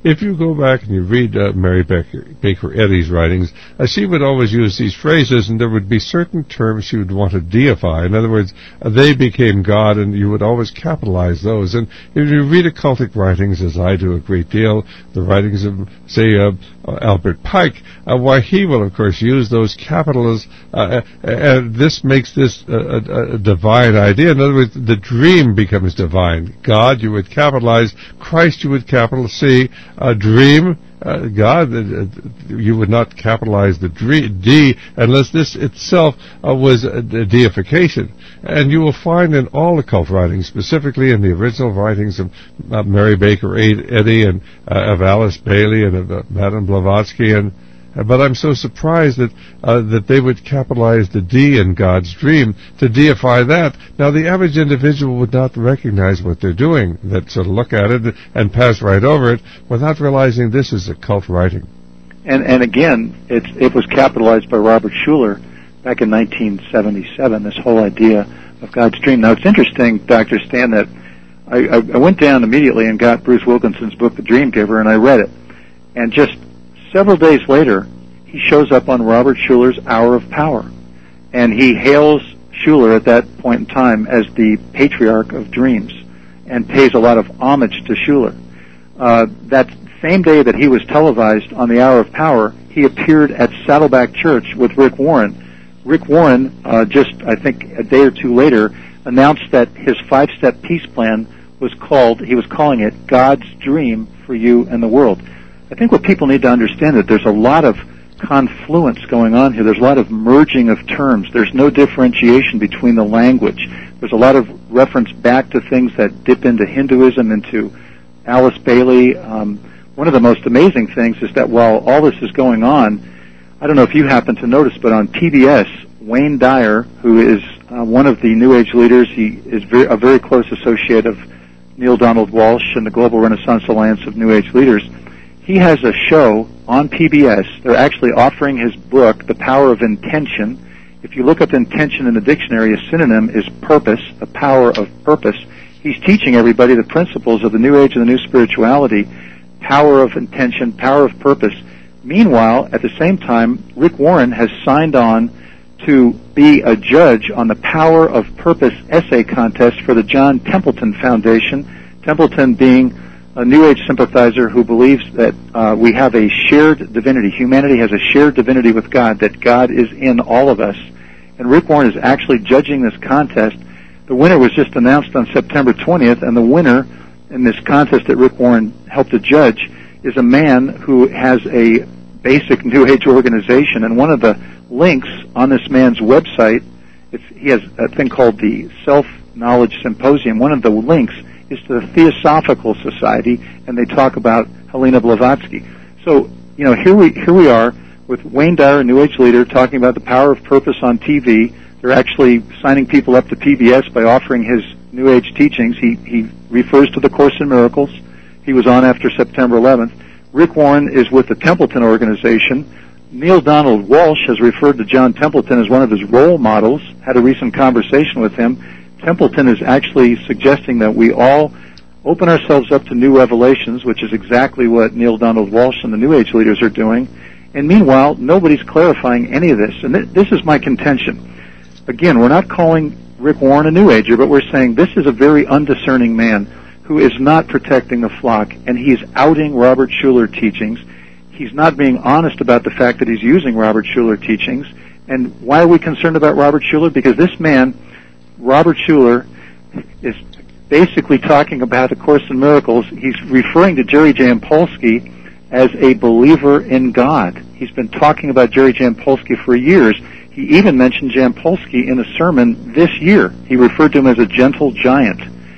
if you go back and you read uh, Mary Baker, Baker Eddy's writings, uh, she would always use these phrases, and there would be certain terms she would want to deify. In other words, uh, they became God, and you would always capitalize those. And if you read occultic writings, as I do a great deal, the writings of, say, uh, uh, Albert Pike, uh, why he will, of course, use those capitals, uh, and this makes this a, a, a divine idea. In other words, the dream becomes divine. God, you would capitalize. Christ, you would capital C. Uh, dream, uh, God, uh, you would not capitalize the dream, D unless this itself uh, was a, a deification. And you will find in all occult writings, specifically in the original writings of uh, Mary Baker Eddy and uh, of Alice Bailey and of uh, Madame Blavatsky, and uh, but I'm so surprised that uh, that they would capitalize the D in God's dream to deify that. Now, the average individual would not recognize what they're doing, that sort of look at it and pass right over it without realizing this is occult writing. And and again, it's, it was capitalized by Robert Schuller back in nineteen seventy-seven, this whole idea of God's dream. Now, it's interesting, Doctor Stan, that I, I went down immediately and got Bruce Wilkinson's book, The Dream Giver, and I read it. And just several days later, he shows up on Robert Schuller's Hour of Power. And he hails Schuller at that point in time as the patriarch of dreams and pays a lot of homage to Schuller. Uh, that same day that he was televised on the Hour of Power, he appeared at Saddleback Church with Rick Warren. Rick Warren, uh, just I think a day or two later, announced that his five-step peace plan was called, he was calling it God's Dream for You and the World. I think what people need to understand is that there's a lot of confluence going on here. There's a lot of merging of terms. There's no differentiation between the language. There's a lot of reference back to things that dip into Hinduism, into Alice Bailey. Um, one of the most amazing things is that while all this is going on, I don't know if you happen to notice, but on P B S, Wayne Dyer, who is uh, one of the New Age leaders, he is very, a very close associate of Neil Donald Walsh and the Global Renaissance Alliance of New Age Leaders. He has a show on P B S. They're actually offering his book, The Power of Intention. If you look up intention in the dictionary, a synonym is purpose, the power of purpose. He's teaching everybody the principles of the New Age and the New Spirituality, power of intention, power of purpose. Meanwhile, at the same time, Rick Warren has signed on to be a judge on the Power of Purpose essay contest for the John Templeton Foundation, Templeton being a New Age sympathizer who believes that uh, we have a shared divinity. Humanity has a shared divinity with God, that God is in all of us. And Rick Warren is actually judging this contest. The winner was just announced on September twentieth, and the winner in this contest that Rick Warren helped to judge is a man who has a basic New Age organization. And one of the links on this man's website, it's, he has a thing called the Self-Knowledge Symposium. One of the links is to the Theosophical Society, and they talk about Helena Blavatsky. So, you know, here we here we are with Wayne Dyer, a New Age leader, talking about the power of purpose on T V. They're actually signing people up to P B S by offering his New Age teachings. He he refers to the Course in Miracles. He was on after September eleventh. Rick Warren is with the Templeton organization. Neil Donald Walsh has referred to John Templeton as one of his role models, had a recent conversation with him. Templeton is actually suggesting that we all open ourselves up to new revelations, which is exactly what Neil Donald Walsh and the New Age leaders are doing. And meanwhile, nobody's clarifying any of this. And th- this is my contention. Again, we're not calling Rick Warren a New Ager, but we're saying this is a very undiscerning man who is not protecting the flock, and he's outing Robert Schuller teachings. He's not being honest about the fact that he's using Robert Schuller teachings. And why are we concerned about Robert Schuller? Because this man, Robert Schuller, is basically talking about A Course in Miracles. He's referring to Jerry Jampolsky as a believer in God. He's been talking about Jerry Jampolsky for years. He even mentioned Jampolsky in a sermon this year. He referred to him as a gentle giant.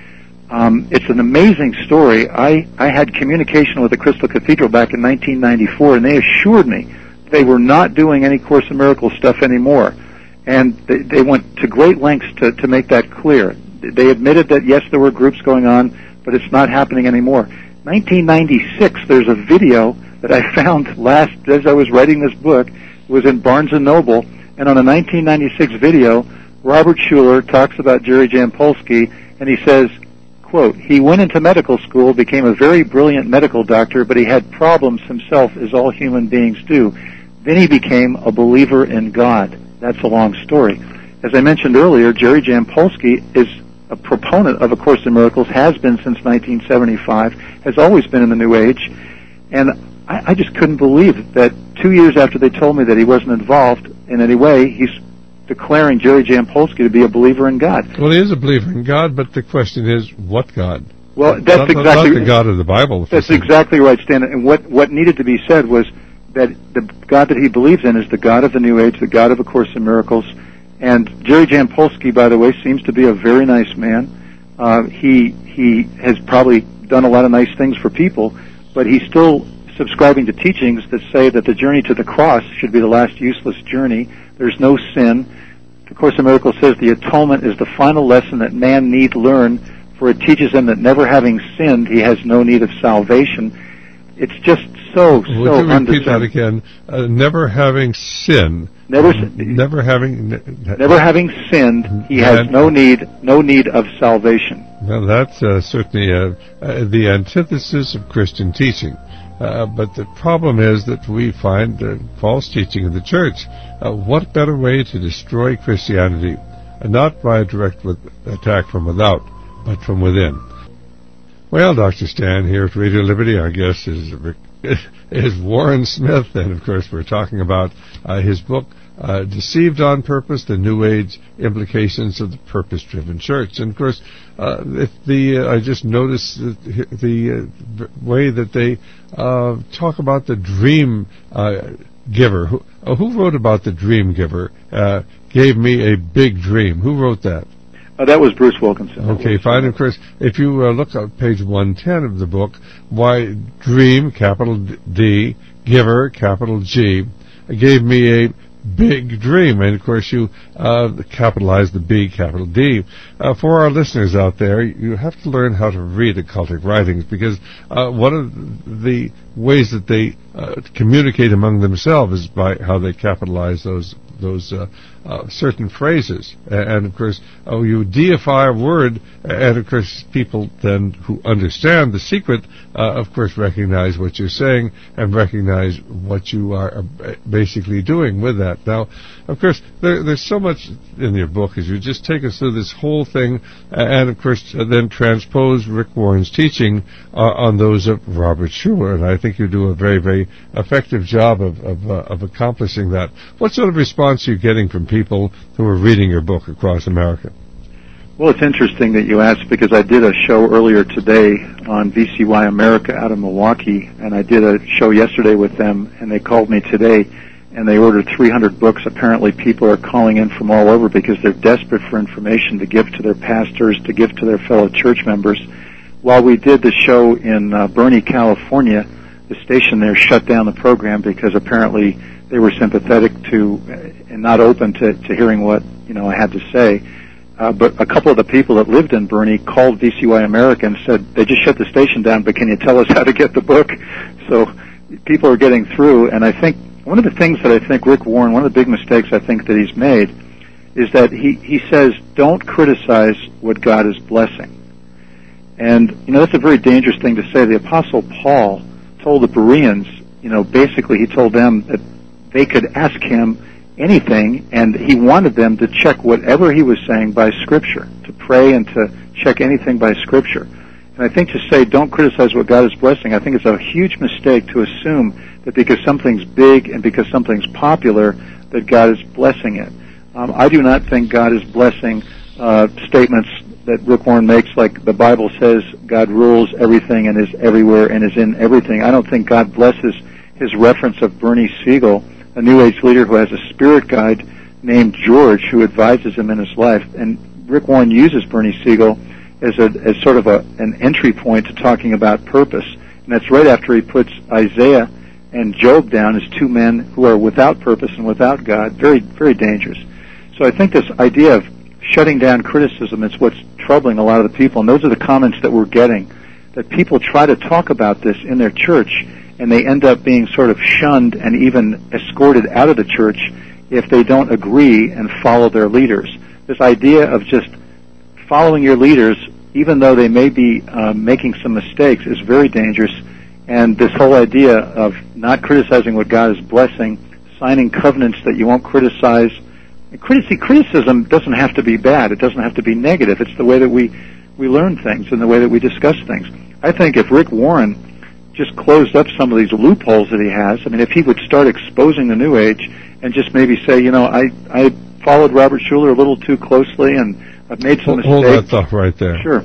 Um, it's an amazing story. I, I had communication with the Crystal Cathedral back in nineteen ninety-four, and they assured me they were not doing any Course in Miracles stuff anymore. And they, they went to great lengths to, to make that clear. They admitted that, yes, there were groups going on, but it's not happening anymore. nineteen ninety-six, there's a video that I found last, as I was writing this book. It was in Barnes and Noble, and on a nineteen ninety-six video, Robert Schuller talks about Jerry Jampolsky, and he says, quote, he went into medical school, became a very brilliant medical doctor, but he had problems himself, as all human beings do. Then he became a believer in God. That's a long story. As I mentioned earlier, Jerry Jampolsky is a proponent of A Course in Miracles, has been since nineteen seventy-five, has always been in the New Age, and I, I just couldn't believe that two years after they told me that he wasn't involved in any way, he's declaring Jerry Jampolsky to be a believer in God. Well, he is a believer in God, but the question is, what God? Well, that's not, exactly not the God of the Bible. That's exactly right, Stan. And what what needed to be said was that the God that he believes in is the God of the New Age, the God of A Course in Miracles. And Jerry Jampolsky, by the way, seems to be a very nice man. Uh, he he has probably done a lot of nice things for people, but he's still subscribing to teachings that say that the journey to the cross should be the last useless journey. There's no sin. The Course in Miracles says the atonement is the final lesson that man need learn, for it teaches him that never having sinned, he has no need of salvation. It's just so, Would so you repeat undiscerning. that again? Uh, never having sinned. Never, never having, never having sinned, he has no need, no need of salvation. Well, that's uh, certainly uh, uh, the antithesis of Christian teaching. Uh, but the problem is that we find uh, false teaching in the church. Uh, what better way to destroy Christianity? Uh, not by a direct with, attack from without, but from within. Well, Doctor Stan here at Radio Liberty, our guest is is Warren Smith, and of course we're talking about uh, his book, uh, Deceived on Purpose, The New Age Implications of the Purpose-Driven Church. And of course, uh, if the uh, I just noticed the, the uh, way that they uh, talk about the dream uh, giver. Who, uh, who wrote about the dream giver? Uh, gave me a big dream. Who wrote that? Uh, that was Bruce Wilkinson. Okay, fine. Of course, if you uh, look at page one ten of the book, why dream, capital D, giver, capital G, gave me a big dream. And, of course, you uh, capitalize the B, capital D. Uh, for our listeners out there, you have to learn how to read occultic writings, because uh, one of the ways that they uh, communicate among themselves is by how they capitalize those those uh, uh, certain phrases. And, of course, oh, you deify a word, and, of course, people then who understand the secret, uh, of course, recognize what you're saying and recognize what you are basically doing with that. Now, of course, there, there's so much in your book as you just take us through this whole thing and, of course, then transpose Rick Warren's teaching uh, on those of Robert Schuller. And I think you do a very, very effective job of, of, uh, of accomplishing that. What sort of response are you getting from people who are reading your book across America? Well, it's interesting that you asked, because I did a show earlier today on V C Y America out of Milwaukee, and I did a show yesterday with them, and they called me today, and they ordered three hundred books. Apparently people are calling in from all over because they're desperate for information to give to their pastors, to give to their fellow church members. While we did the show in uh, Bernie, California, the station there shut down the program because apparently they were sympathetic to uh, and not open to, to hearing what, you know, I had to say. Uh, but a couple of the people that lived in Bernie called V C Y America and said, they just shut the station down, but can you tell us how to get the book? So people are getting through, and I think one of the things that I think Rick Warren, one of the big mistakes I think that he's made, is that he, he says, don't criticize what God is blessing. And, you know, that's a very dangerous thing to say. The Apostle Paul told the Bereans, you know, basically he told them that they could ask him anything, and he wanted them to check whatever he was saying by Scripture, to pray and to check anything by Scripture. And I think to say, don't criticize what God is blessing, I think it's a huge mistake to assume that because something's big and because something's popular, that God is blessing it. Um, I do not think God is blessing uh, statements that Rick Warren makes, like the Bible says God rules everything and is everywhere and is in everything. I don't think God blesses his reference of Bernie Siegel, a New Age leader who has a spirit guide named George who advises him in his life. And Rick Warren uses Bernie Siegel as a as sort of a an entry point to talking about purpose. And that's right after he puts Isaiah and Job down as two men who are without purpose and without God. Very, very dangerous. So I think this idea of shutting down criticism is what's troubling a lot of the people. And those are the comments that we're getting, that people try to talk about this in their church, and they end up being sort of shunned and even escorted out of the church if they don't agree and follow their leaders. This idea of just following your leaders, even though they may be uh, making some mistakes, is very dangerous. And this whole idea of not criticizing what God is blessing, signing covenants that you won't criticize. See, criticism doesn't have to be bad. It doesn't have to be negative. It's the way that we, we learn things and the way that we discuss things. I think if Rick Warren just closed up some of these loopholes that he has, I mean, if he would start exposing the New Age and just maybe say, you know, I, I followed Robert Schuller a little too closely and I've made some mistakes. Hold that thought right there. Sure.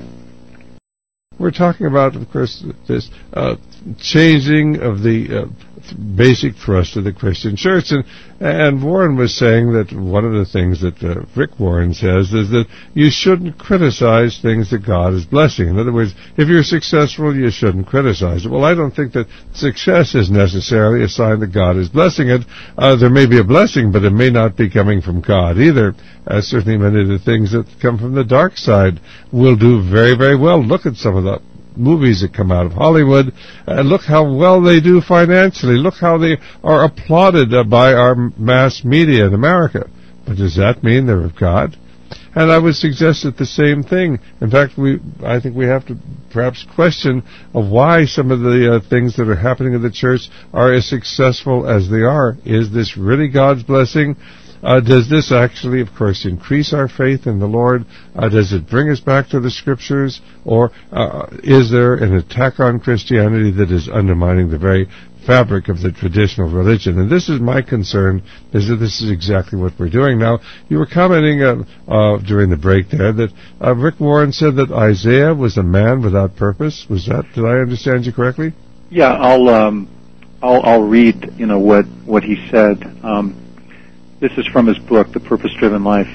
We're talking about, of course, this uh, changing of the uh, basic thrust of the Christian church. And, and Warren was saying that one of the things that uh, Rick Warren says is that you shouldn't criticize things that God is blessing. In other words, if you're successful, you shouldn't criticize it. Well, I don't think that success is necessarily a sign that God is blessing it. Uh, there may be a blessing, but it may not be coming from God either. Uh, certainly many of the things that come from the dark side will do very, very well. Look at some of the movies that come out of Hollywood, and look how well they do financially. Look how they are applauded uh, by our mass media in America. But does that mean they're of God? And I would suggest that the same thing. In fact, we I think we have to perhaps question of why some of the uh, things that are happening in the church are as successful as they are. Is this really God's blessing? Uh, does this actually, of course, increase our faith in the Lord? Uh, does it bring us back to the Scriptures? Or uh, is there an attack on Christianity that is undermining the very fabric of the traditional religion? And this is my concern, is that this is exactly what we're doing. Now, you were commenting uh, uh, during the break there that uh, Rick Warren said that Isaiah was a man without purpose. Was that, did I understand you correctly? Yeah, I'll um, I'll, I'll read, you know, what, what he said. Um, This is from his book, The Purpose-Driven Life.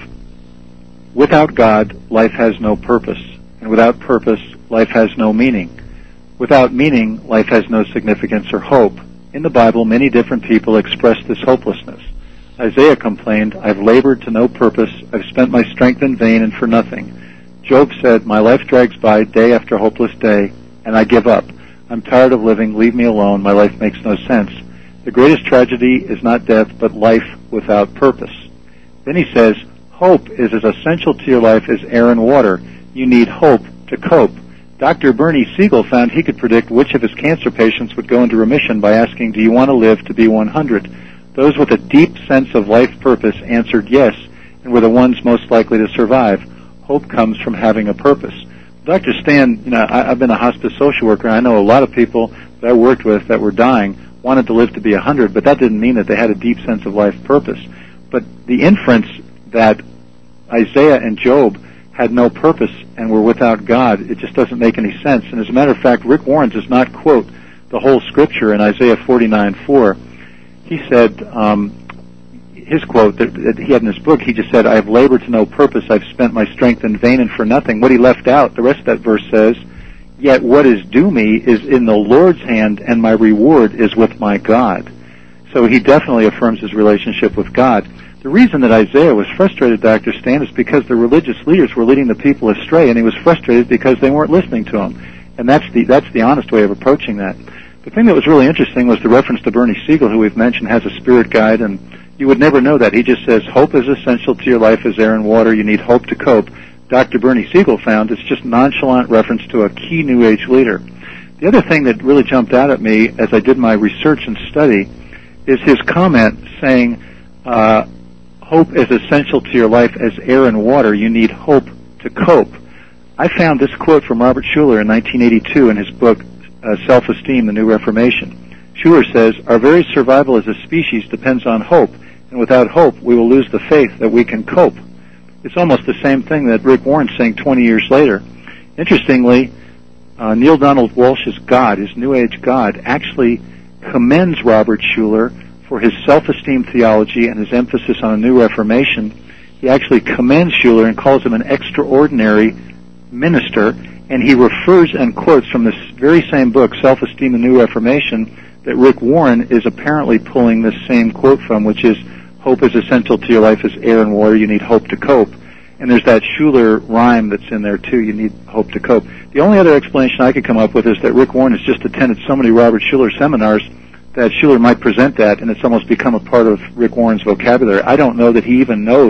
Without God, life has no purpose, and without purpose, life has no meaning. Without meaning, life has no significance or hope. In the Bible, many different people express this hopelessness. Isaiah complained, "I've labored to no purpose, I've spent my strength in vain and for nothing." Job said, "My life drags by day after hopeless day, and I give up. I'm tired of living, leave me alone, my life makes no sense." The greatest tragedy is not death, but life without purpose. Then he says, hope is as essential to your life as air and water. You need hope to cope. Doctor Bernie Siegel found he could predict which of his cancer patients would go into remission by asking, do you want to live to be one hundred? Those with a deep sense of life purpose answered yes, and were the ones most likely to survive. Hope comes from having a purpose. Doctor Stan, you know, I, I've been a hospice social worker, and I know a lot of people that I worked with that were dying wanted to live to be a hundred, but that didn't mean that they had a deep sense of life purpose. But the inference that Isaiah and Job had no purpose and were without God, it just doesn't make any sense. And as a matter of fact, Rick Warren does not quote the whole scripture in Isaiah forty-nine four. He said, um, his quote that, that he had in his book, he just said, I have labored to no purpose, I've spent my strength in vain and for nothing. What he left out, the rest of that verse says, yet what is due me is in the Lord's hand, and my reward is with my God. So he definitely affirms his relationship with God. The reason that Isaiah was frustrated, Doctor Stan, is because the religious leaders were leading the people astray, and he was frustrated because they weren't listening to him. And that's the that's the honest way of approaching that. The thing that was really interesting was the reference to Bernie Siegel, who we've mentioned has a spirit guide, and you would never know that. He just says, hope is essential to your life as air and water. You need hope to cope. Doctor Bernie Siegel found it's just nonchalant reference to a key New Age leader. The other thing that really jumped out at me as I did my research and study is his comment saying, uh, hope is essential to your life as air and water. You need hope to cope. I found this quote from Robert Schuller in nineteen eighty-two in his book, uh, Self-Esteem, The New Reformation. Schuller says, our very survival as a species depends on hope, and without hope we will lose the faith that we can cope. It's almost the same thing that Rick Warren's saying twenty years later. Interestingly, uh, Neil Donald Walsh's God, his New Age God, actually commends Robert Schuller for his self-esteem theology and his emphasis on a new reformation. He actually commends Schuller and calls him an extraordinary minister, and he refers and quotes from this very same book, Self-Esteem, the New Reformation, that Rick Warren is apparently pulling this same quote from, which is, hope is essential to your life as air and water. You need hope to cope. And there's that Schuller rhyme that's in there, too. You need hope to cope. The only other explanation I could come up with is that Rick Warren has just attended so many Robert Schuller seminars that Schuller might present that, and it's almost become a part of Rick Warren's vocabulary. I don't know that he even knows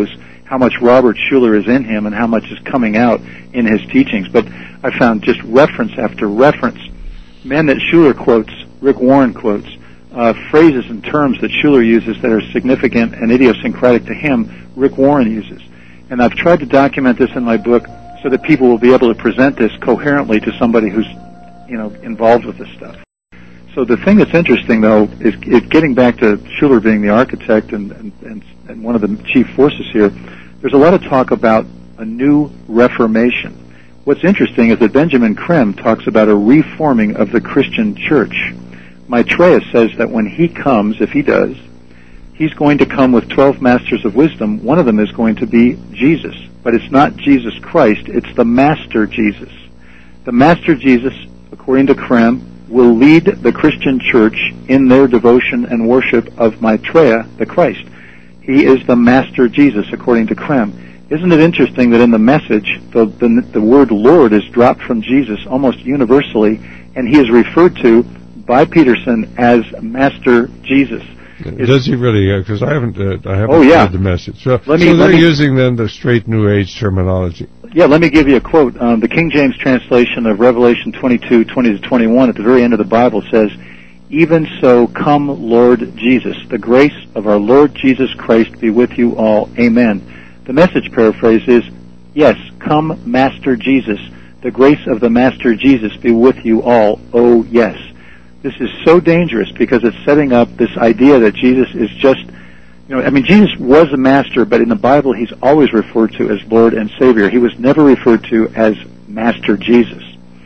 how much Robert Schuller is in him and how much is coming out in his teachings. But I found just reference after reference, men that Schuller quotes, Rick Warren quotes, uh, phrases and terms that Schuller uses that are significant and idiosyncratic to him, Rick Warren uses. And I've tried to document this in my book so that people will be able to present this coherently to somebody who's, you know, involved with this stuff. So the thing that's interesting, though, is it, getting back to Schuller being the architect and, and, and, and one of the chief forces here, there's a lot of talk about a new reformation. What's interesting is that Benjamin Creme talks about a reforming of the Christian church. Maitreya says that when he comes, if he does, he's going to come with twelve masters of wisdom. One of them is going to be Jesus. But it's not Jesus Christ, it's the Master Jesus. The Master Jesus, according to Creme, will lead the Christian church in their devotion and worship of Maitreya, the Christ. He is the Master Jesus, according to Creme. Isn't it interesting that in the message, the, the, the word Lord is dropped from Jesus almost universally, and he is referred to by Peterson as Master Jesus. It's, Does he really? Because uh, I haven't, uh, I haven't oh, yeah. read the message. So, let me, so they're me, using then the straight New Age terminology. Yeah, let me give you a quote. Um, the King James translation of Revelation twenty-two, twenty to twenty-one at the very end of the Bible says, "Even so, come, Lord Jesus. The grace of our Lord Jesus Christ be with you all. Amen." The Message paraphrase is, "Yes, come, Master Jesus. The grace of the Master Jesus be with you all. Oh, yes." This is so dangerous because it's setting up this idea that Jesus is just, you know, I mean, Jesus was a master, but in the Bible he's always referred to as Lord and Savior. He was never referred to as Master Jesus.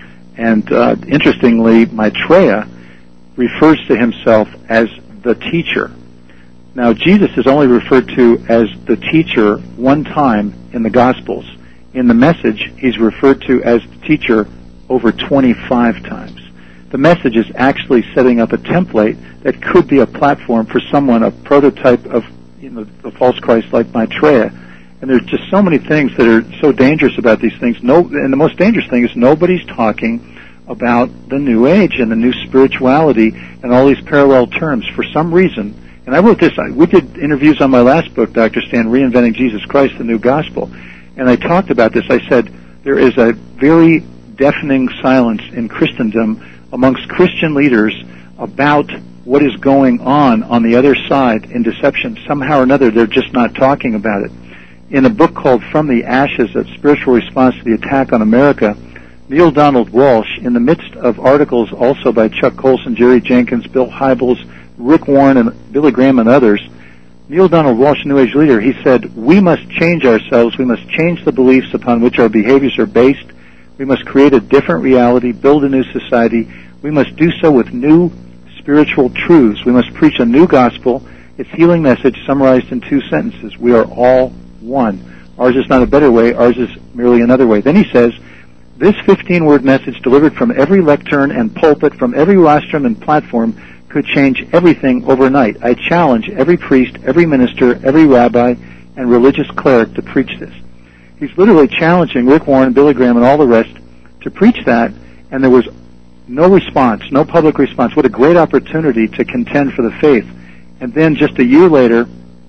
And uh, interestingly, Maitreya refers to himself as the teacher. Now, Jesus is only referred to as the teacher one time in the Gospels. In the Message, he's referred to as the teacher over twenty-five times. The Message is actually setting up a template that could be a platform for someone, a prototype of, you know, the false Christ like Maitreya. And there's just so many things that are so dangerous about these things. No, and the most dangerous thing is nobody's talking about the New Age and the new spirituality and all these parallel terms. For some reason, and I wrote this, we did interviews on my last book, Doctor Stan, Reinventing Jesus Christ, the New Gospel, and I talked about this. I said there is a very deafening silence in Christendom amongst Christian leaders about what is going on on the other side in deception. Somehow or another, they're just not talking about it. In a book called From the Ashes, A Spiritual Response to the Attack on America, Neil Donald Walsh, in the midst of articles also by Chuck Colson, Jerry Jenkins, Bill Hybels, Rick Warren, and Billy Graham and others, Neil Donald Walsh, New Age leader, he said, "We must change ourselves. We must change the beliefs upon which our behaviors are based. We must create a different reality, build a new society. We must do so with new spiritual truths. We must preach a new gospel, its healing message summarized in two sentences. We are all one. Ours is not a better way. Ours is merely another way." Then he says, "This fifteen-word message delivered from every lectern and pulpit, from every rostrum and platform, could change everything overnight. I challenge every priest, every minister, every rabbi, and religious cleric to preach this." He's literally challenging Rick Warren, Billy Graham, and all the rest to preach that, and there was no response, no public response. What a great opportunity to contend for the faith. And then just a year later,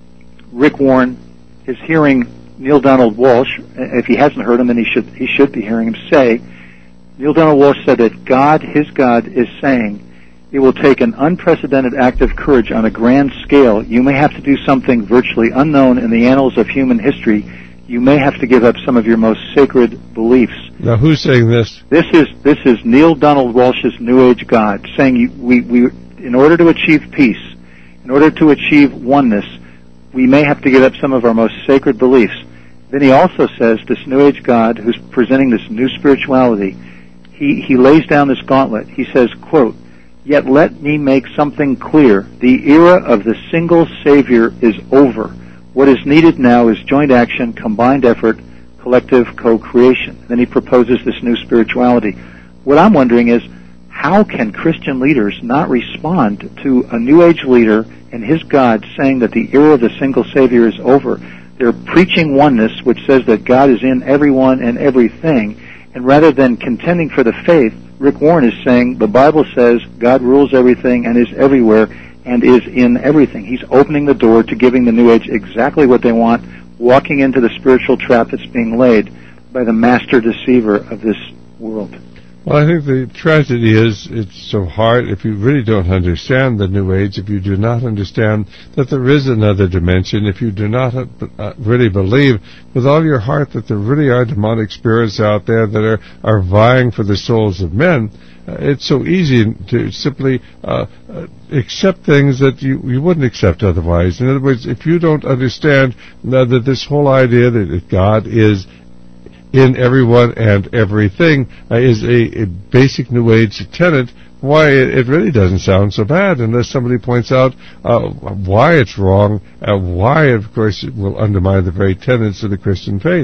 Rick Warren is hearing Neil Donald Walsh, if he hasn't heard him, then he should, he should be hearing him say, Neil Donald Walsh said that God, his God, is saying, it will take an unprecedented act of courage on a grand scale. You may have to do something virtually unknown in the annals of human history. You may have to give up some of your most sacred beliefs. Now, who's saying this? This is this is Neil Donald Walsh's New Age God, saying you, we, we, in order to achieve peace, in order to achieve oneness, we may have to give up some of our most sacred beliefs. Then he also says this New Age God, who's presenting this new spirituality, he, he lays down this gauntlet. He says, quote, "Yet let me make something clear. The era of the single Savior is over. What is needed now is joint action, combined effort, collective co-creation." Then he proposes this new spirituality. What I'm wondering is, how can Christian leaders not respond to a New Age leader and his God saying that the era of the single Savior is over? They're preaching oneness, which says that God is in everyone and everything, and rather than contending for the faith, Rick Warren is saying the Bible says God rules everything and is everywhere and is in everything. He's opening the door to giving the New Age exactly what they want, walking into the spiritual trap that's being laid by the master deceiver of this world. Well, I think the tragedy is it's so hard if you really don't understand the New Age, if you do not understand that there is another dimension, if you do not uh, really believe with all your heart that there really are demonic spirits out there that are, are vying for the souls of men. Uh, it's so easy to simply uh, uh, accept things that you, you wouldn't accept otherwise. In other words, if you don't understand uh, that this whole idea that God is in everyone and everything uh, is a, a basic New Age tenet, why it, it really doesn't sound so bad unless somebody points out uh, why it's wrong, uh, why, of course, it will undermine the very tenets of the Christian faith.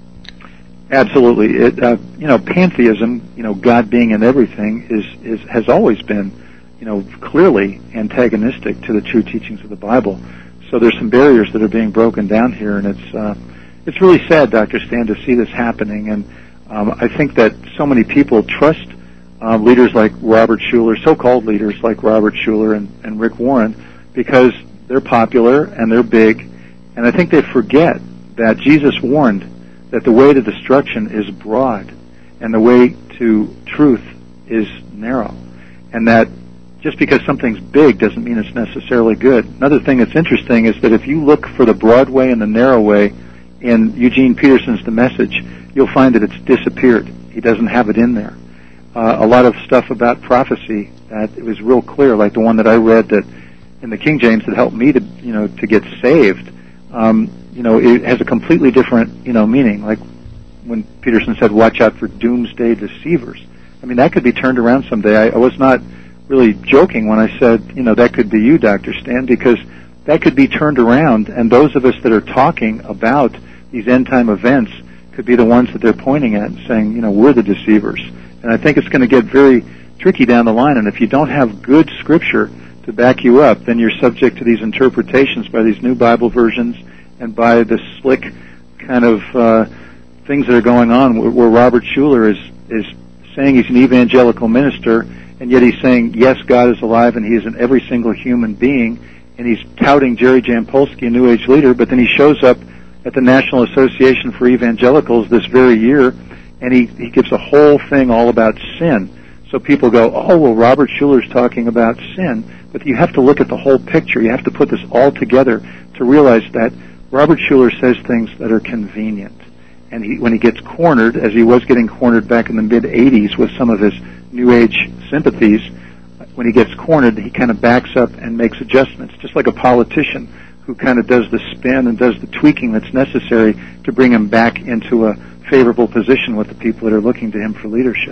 Absolutely. It, uh, you know, pantheism, you know, God being in everything, is, is has always been, you know, clearly antagonistic to the true teachings of the Bible. So there's some barriers that are being broken down here, and it's uh, it's really sad, Doctor Stan, to see this happening. And um, I think that so many people trust uh, leaders like Robert Schuller, so-called leaders like Robert Schuller and, and Rick Warren, because they're popular and they're big. And I think they forget that Jesus warned that the way to destruction is broad and the way to truth is narrow, and that just because something's big doesn't mean it's necessarily good. Another thing that's interesting is that if you look for the broad way and the narrow way in Eugene Peterson's The Message, you'll find that it's disappeared. He doesn't have it in there. Uh, a lot of stuff about prophecy that it was real clear, like the one that I read that in the King James that helped me to, you know, to get saved. Um, you know, it has a completely different, you know, meaning. Like when Peterson said, "Watch out for doomsday deceivers." I mean, that could be turned around someday. I, I was not really joking when I said, you know, that could be you, Doctor Stan, because that could be turned around, and those of us that are talking about these end-time events could be the ones that they're pointing at and saying, you know, we're the deceivers. And I think it's going to get very tricky down the line, and if you don't have good scripture to back you up, then you're subject to these interpretations by these new Bible versions and by the slick kind of uh, things that are going on where, where Robert Schuller is, is saying he's an evangelical minister, and yet he's saying, yes, God is alive and he is in every single human being, and he's touting Jerry Jampolsky, a New Age leader, but then he shows up at the National Association for Evangelicals this very year, and he, he gives a whole thing all about sin. So people go, oh, well, Robert Schuller's talking about sin, but you have to look at the whole picture. You have to put this all together to realize that Robert Schuller says things that are convenient. And he, when he gets cornered, as he was getting cornered back in the mid-eighties with some of his New Age sympathies, when he gets cornered, he kind of backs up and makes adjustments, just like a politician who kind of does the spin and does the tweaking that's necessary to bring him back into a favorable position with the people that are looking to him for leadership.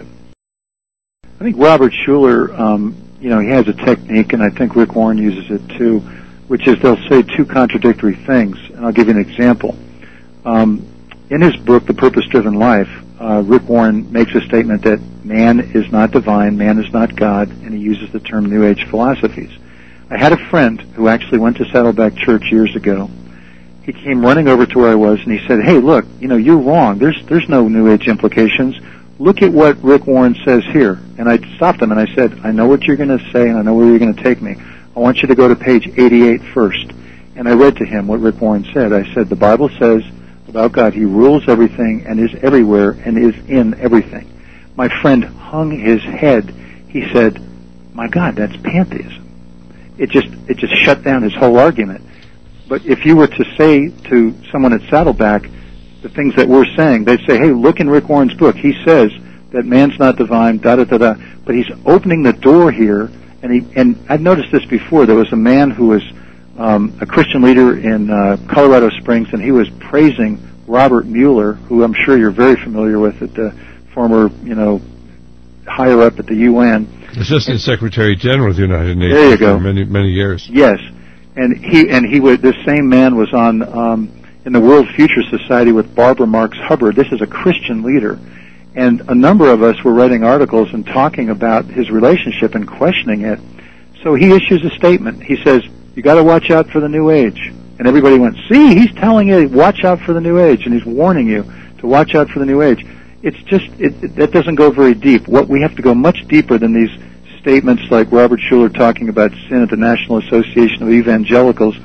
I think Robert Schuller, um, you know, he has a technique, and I think Rick Warren uses it too, which is they'll say two contradictory things. And I'll give you an example. Um, in his book, The Purpose-Driven Life, uh, Rick Warren makes a statement that man is not divine, man is not God, and he uses the term New Age philosophies. I had a friend who actually went to Saddleback Church years ago. He came running over to where I was, and he said, hey, look, you know, you're wrong. There's there's no New Age implications. Look at what Rick Warren says here. And I stopped him, and I said, I know what you're going to say, and I know where you're going to take me. I want you to go to page eighty-eight first. And I read to him what Rick Warren said. I said, the Bible says about God, he rules everything and is everywhere and is in everything. My friend hung his head. He said, my God, that's pantheism. It just it just shut down his whole argument. But if you were to say to someone at Saddleback the things that we're saying, they'd say, hey, look in Rick Warren's book. He says that man's not divine, da-da-da-da. But he's opening the door here, and he and I've noticed this before. There was a man who was um, a Christian leader in uh, Colorado Springs, and he was praising Robert Mueller, who I'm sure you're very familiar with, at the former, you know, higher up at the U N. Assistant Secretary General of the United Nations there you go. for many, many years. Yes. And he and he was, this same man was on um, in the World Future Society with Barbara Marx Hubbard. This is a Christian leader, and a number of us were writing articles and talking about his relationship and questioning it. So he issues a statement. He says, "You got to watch out for the New Age." And everybody went, "See, he's telling you watch out for the New Age, and he's warning you to watch out for the New Age." It's just it, it, that doesn't go very deep. What we have to go much deeper than these statements like Robert Schuller talking about sin at the National Association of Evangelicals.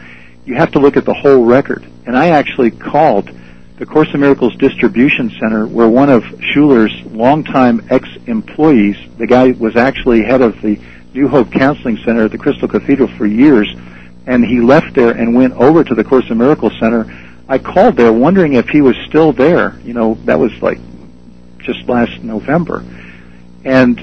you have to look at the whole record. And I actually called the Course in Miracles Distribution Center, where one of Schuler's longtime ex-employees, the guy was actually head of the New Hope Counseling Center at the Crystal Cathedral for years, and he left there and went over to the Course in Miracles Center. I called there wondering if he was still there. You know, that was like just last November. And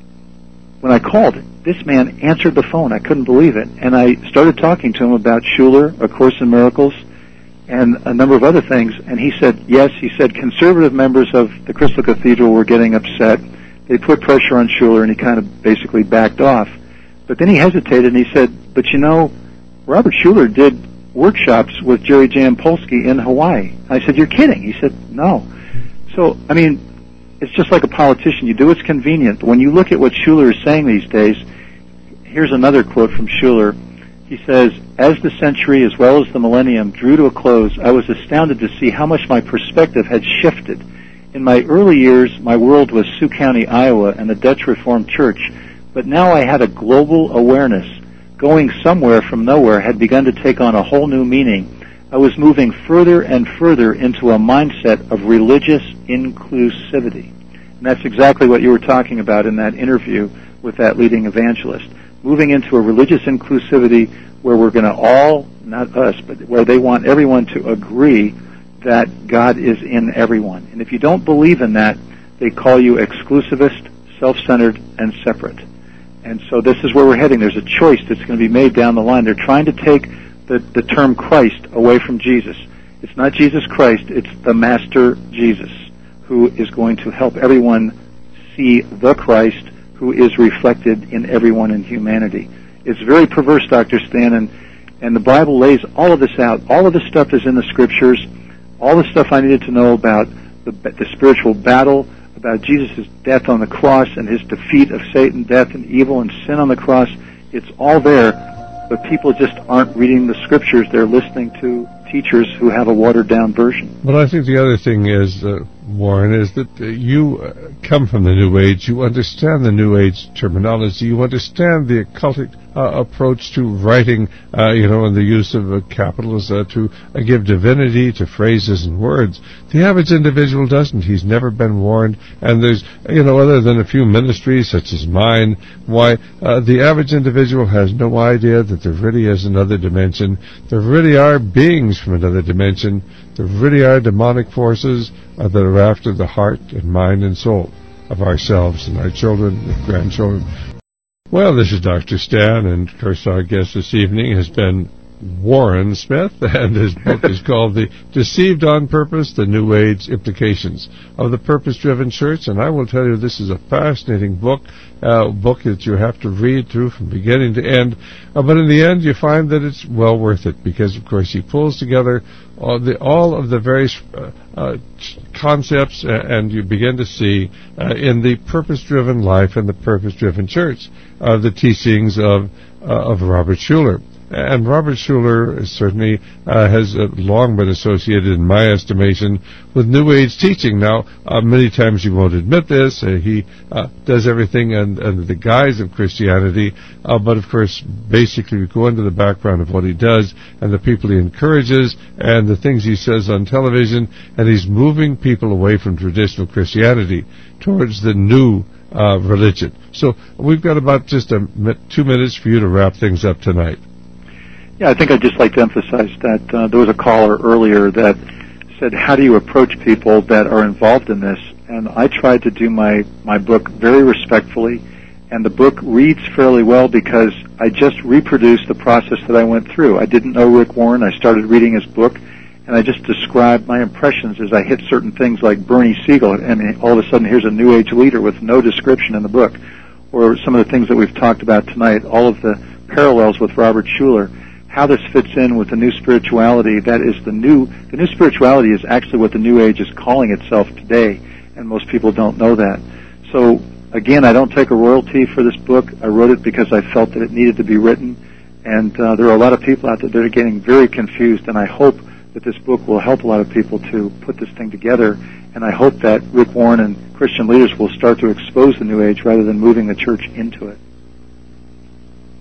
when I called, this man answered the phone. I couldn't believe it. And I started talking to him about Schuler, A Course in Miracles, and a number of other things. And he said, yes, he said conservative members of the Crystal Cathedral were getting upset. They put pressure on Schuler, and he kind of basically backed off. But then he hesitated, and he said, but you know, Robert Schuler did workshops with Jerry Jampolsky in Hawaii. I said, you're kidding. He said, no. So, I mean, it's just like a politician. You do what's convenient. But when you look at what Schuler is saying these days, here's another quote from Schuler. He says, as the century as well as the millennium drew to a close, I was astounded to see how much my perspective had shifted. In my early years, my world was Sioux County, Iowa, and the Dutch Reformed Church. But now I had a global awareness. Going somewhere from nowhere had begun to take on a whole new meaning. I was moving further and further into a mindset of religious inclusivity. And that's exactly what you were talking about in that interview with that leading evangelist. Moving into a religious inclusivity where we're going to all, not us, but where they want everyone to agree that God is in everyone. And if you don't believe in that, they call you exclusivist, self-centered, and separate. And so this is where we're heading. There's a choice that's going to be made down the line. They're trying to take the, the term Christ away from Jesus. It's not Jesus Christ, it's the Master Jesus, who is going to help everyone see the Christ who is reflected in everyone in humanity. It's very perverse, Doctor Stan, and, and the Bible lays all of this out. All of this stuff is in the Scriptures. All the stuff I needed to know about the, the spiritual battle, about Jesus' death on the cross and his defeat of Satan, death, and evil, and sin on the cross, it's all there, but people just aren't reading the Scriptures. They're listening to teachers who have a watered-down version. Well, I think the other thing is, uh, Warren, is that uh, you uh, come from the New Age. You understand the New Age terminology. You understand the occultic uh, approach to writing, uh, you know, and the use of uh, capitals uh, to uh, give divinity to phrases and words. The average individual doesn't. He's never been warned. And there's, you know, other than a few ministries such as mine, why uh, the average individual has no idea that there really is another dimension. There really are beings from another dimension. There really are demonic forces uh, that are after the heart and mind and soul of ourselves and our children and grandchildren. Well, this is Doctor Stan, and of course our guest this evening has been Warren Smith, and his book is called The Deceived on Purpose, The New Age Implications of the Purpose-Driven Church. And I will tell you, this is a fascinating book, a uh, book that you have to read through from beginning to end. Uh, but in the end, you find that it's well worth it, because, of course, he pulls together all, the, all of the various uh, uh, concepts, uh, and you begin to see uh, in the purpose-driven life and the purpose-driven church uh, the teachings of, uh, of Robert Schuller. And Robert Schuller certainly uh, has uh, long been associated, in my estimation, with New Age teaching. Now, uh, many times he won't admit this. Uh, he uh, does everything under, under the guise of Christianity. Uh, but, of course, basically we go into the background of what he does and the people he encourages and the things he says on television. And he's moving people away from traditional Christianity towards the new uh, religion. So we've got about just a, two minutes for you to wrap things up tonight. Yeah, I think I'd just like to emphasize that uh, there was a caller earlier that said, how do you approach people that are involved in this? And I tried to do my, my book very respectfully, and the book reads fairly well because I just reproduced the process that I went through. I didn't know Rick Warren. I started reading his book, and I just described my impressions as I hit certain things like Bernie Siegel, and all of a sudden here's a New Age leader with no description in the book, or some of the things that we've talked about tonight, all of the parallels with Robert Schuller. How this fits in with the new spirituality, that is the new, the new spirituality is actually what the New Age is calling itself today, and most people don't know that. So, again, I don't take a royalty for this book. I wrote it because I felt that it needed to be written, and uh, there are a lot of people out there that are getting very confused, and I hope that this book will help a lot of people to put this thing together, and I hope that Rick Warren and Christian leaders will start to expose the New Age rather than moving the church into it.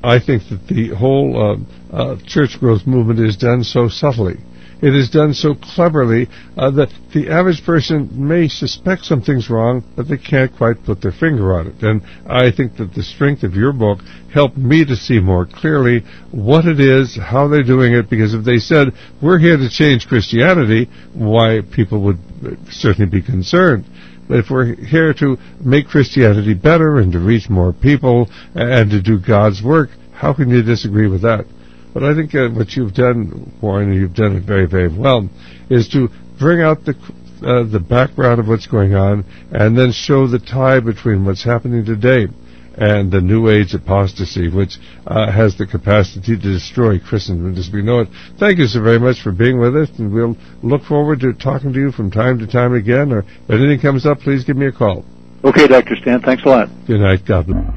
I think that the whole uh, uh, church growth movement is done so subtly. It is done so cleverly uh, that the average person may suspect something's wrong, but they can't quite put their finger on it. And I think that the strength of your book helped me to see more clearly what it is, how they're doing it, because if they said, we're here to change Christianity, why, people would certainly be concerned. But if we're here to make Christianity better and to reach more people and to do God's work, how can you disagree with that? But I think uh, what you've done, Warren, and you've done it very, very well, is to bring out the uh, the background of what's going on and then show the tie between what's happening today and the New Age apostasy, which uh, has the capacity to destroy Christendom as we know it. Thank you so very much for being with us, and we'll look forward to talking to you from time to time again, or if anything comes up, please give me a call. Okay, Doctor Stan, thanks a lot. Good night. God bless.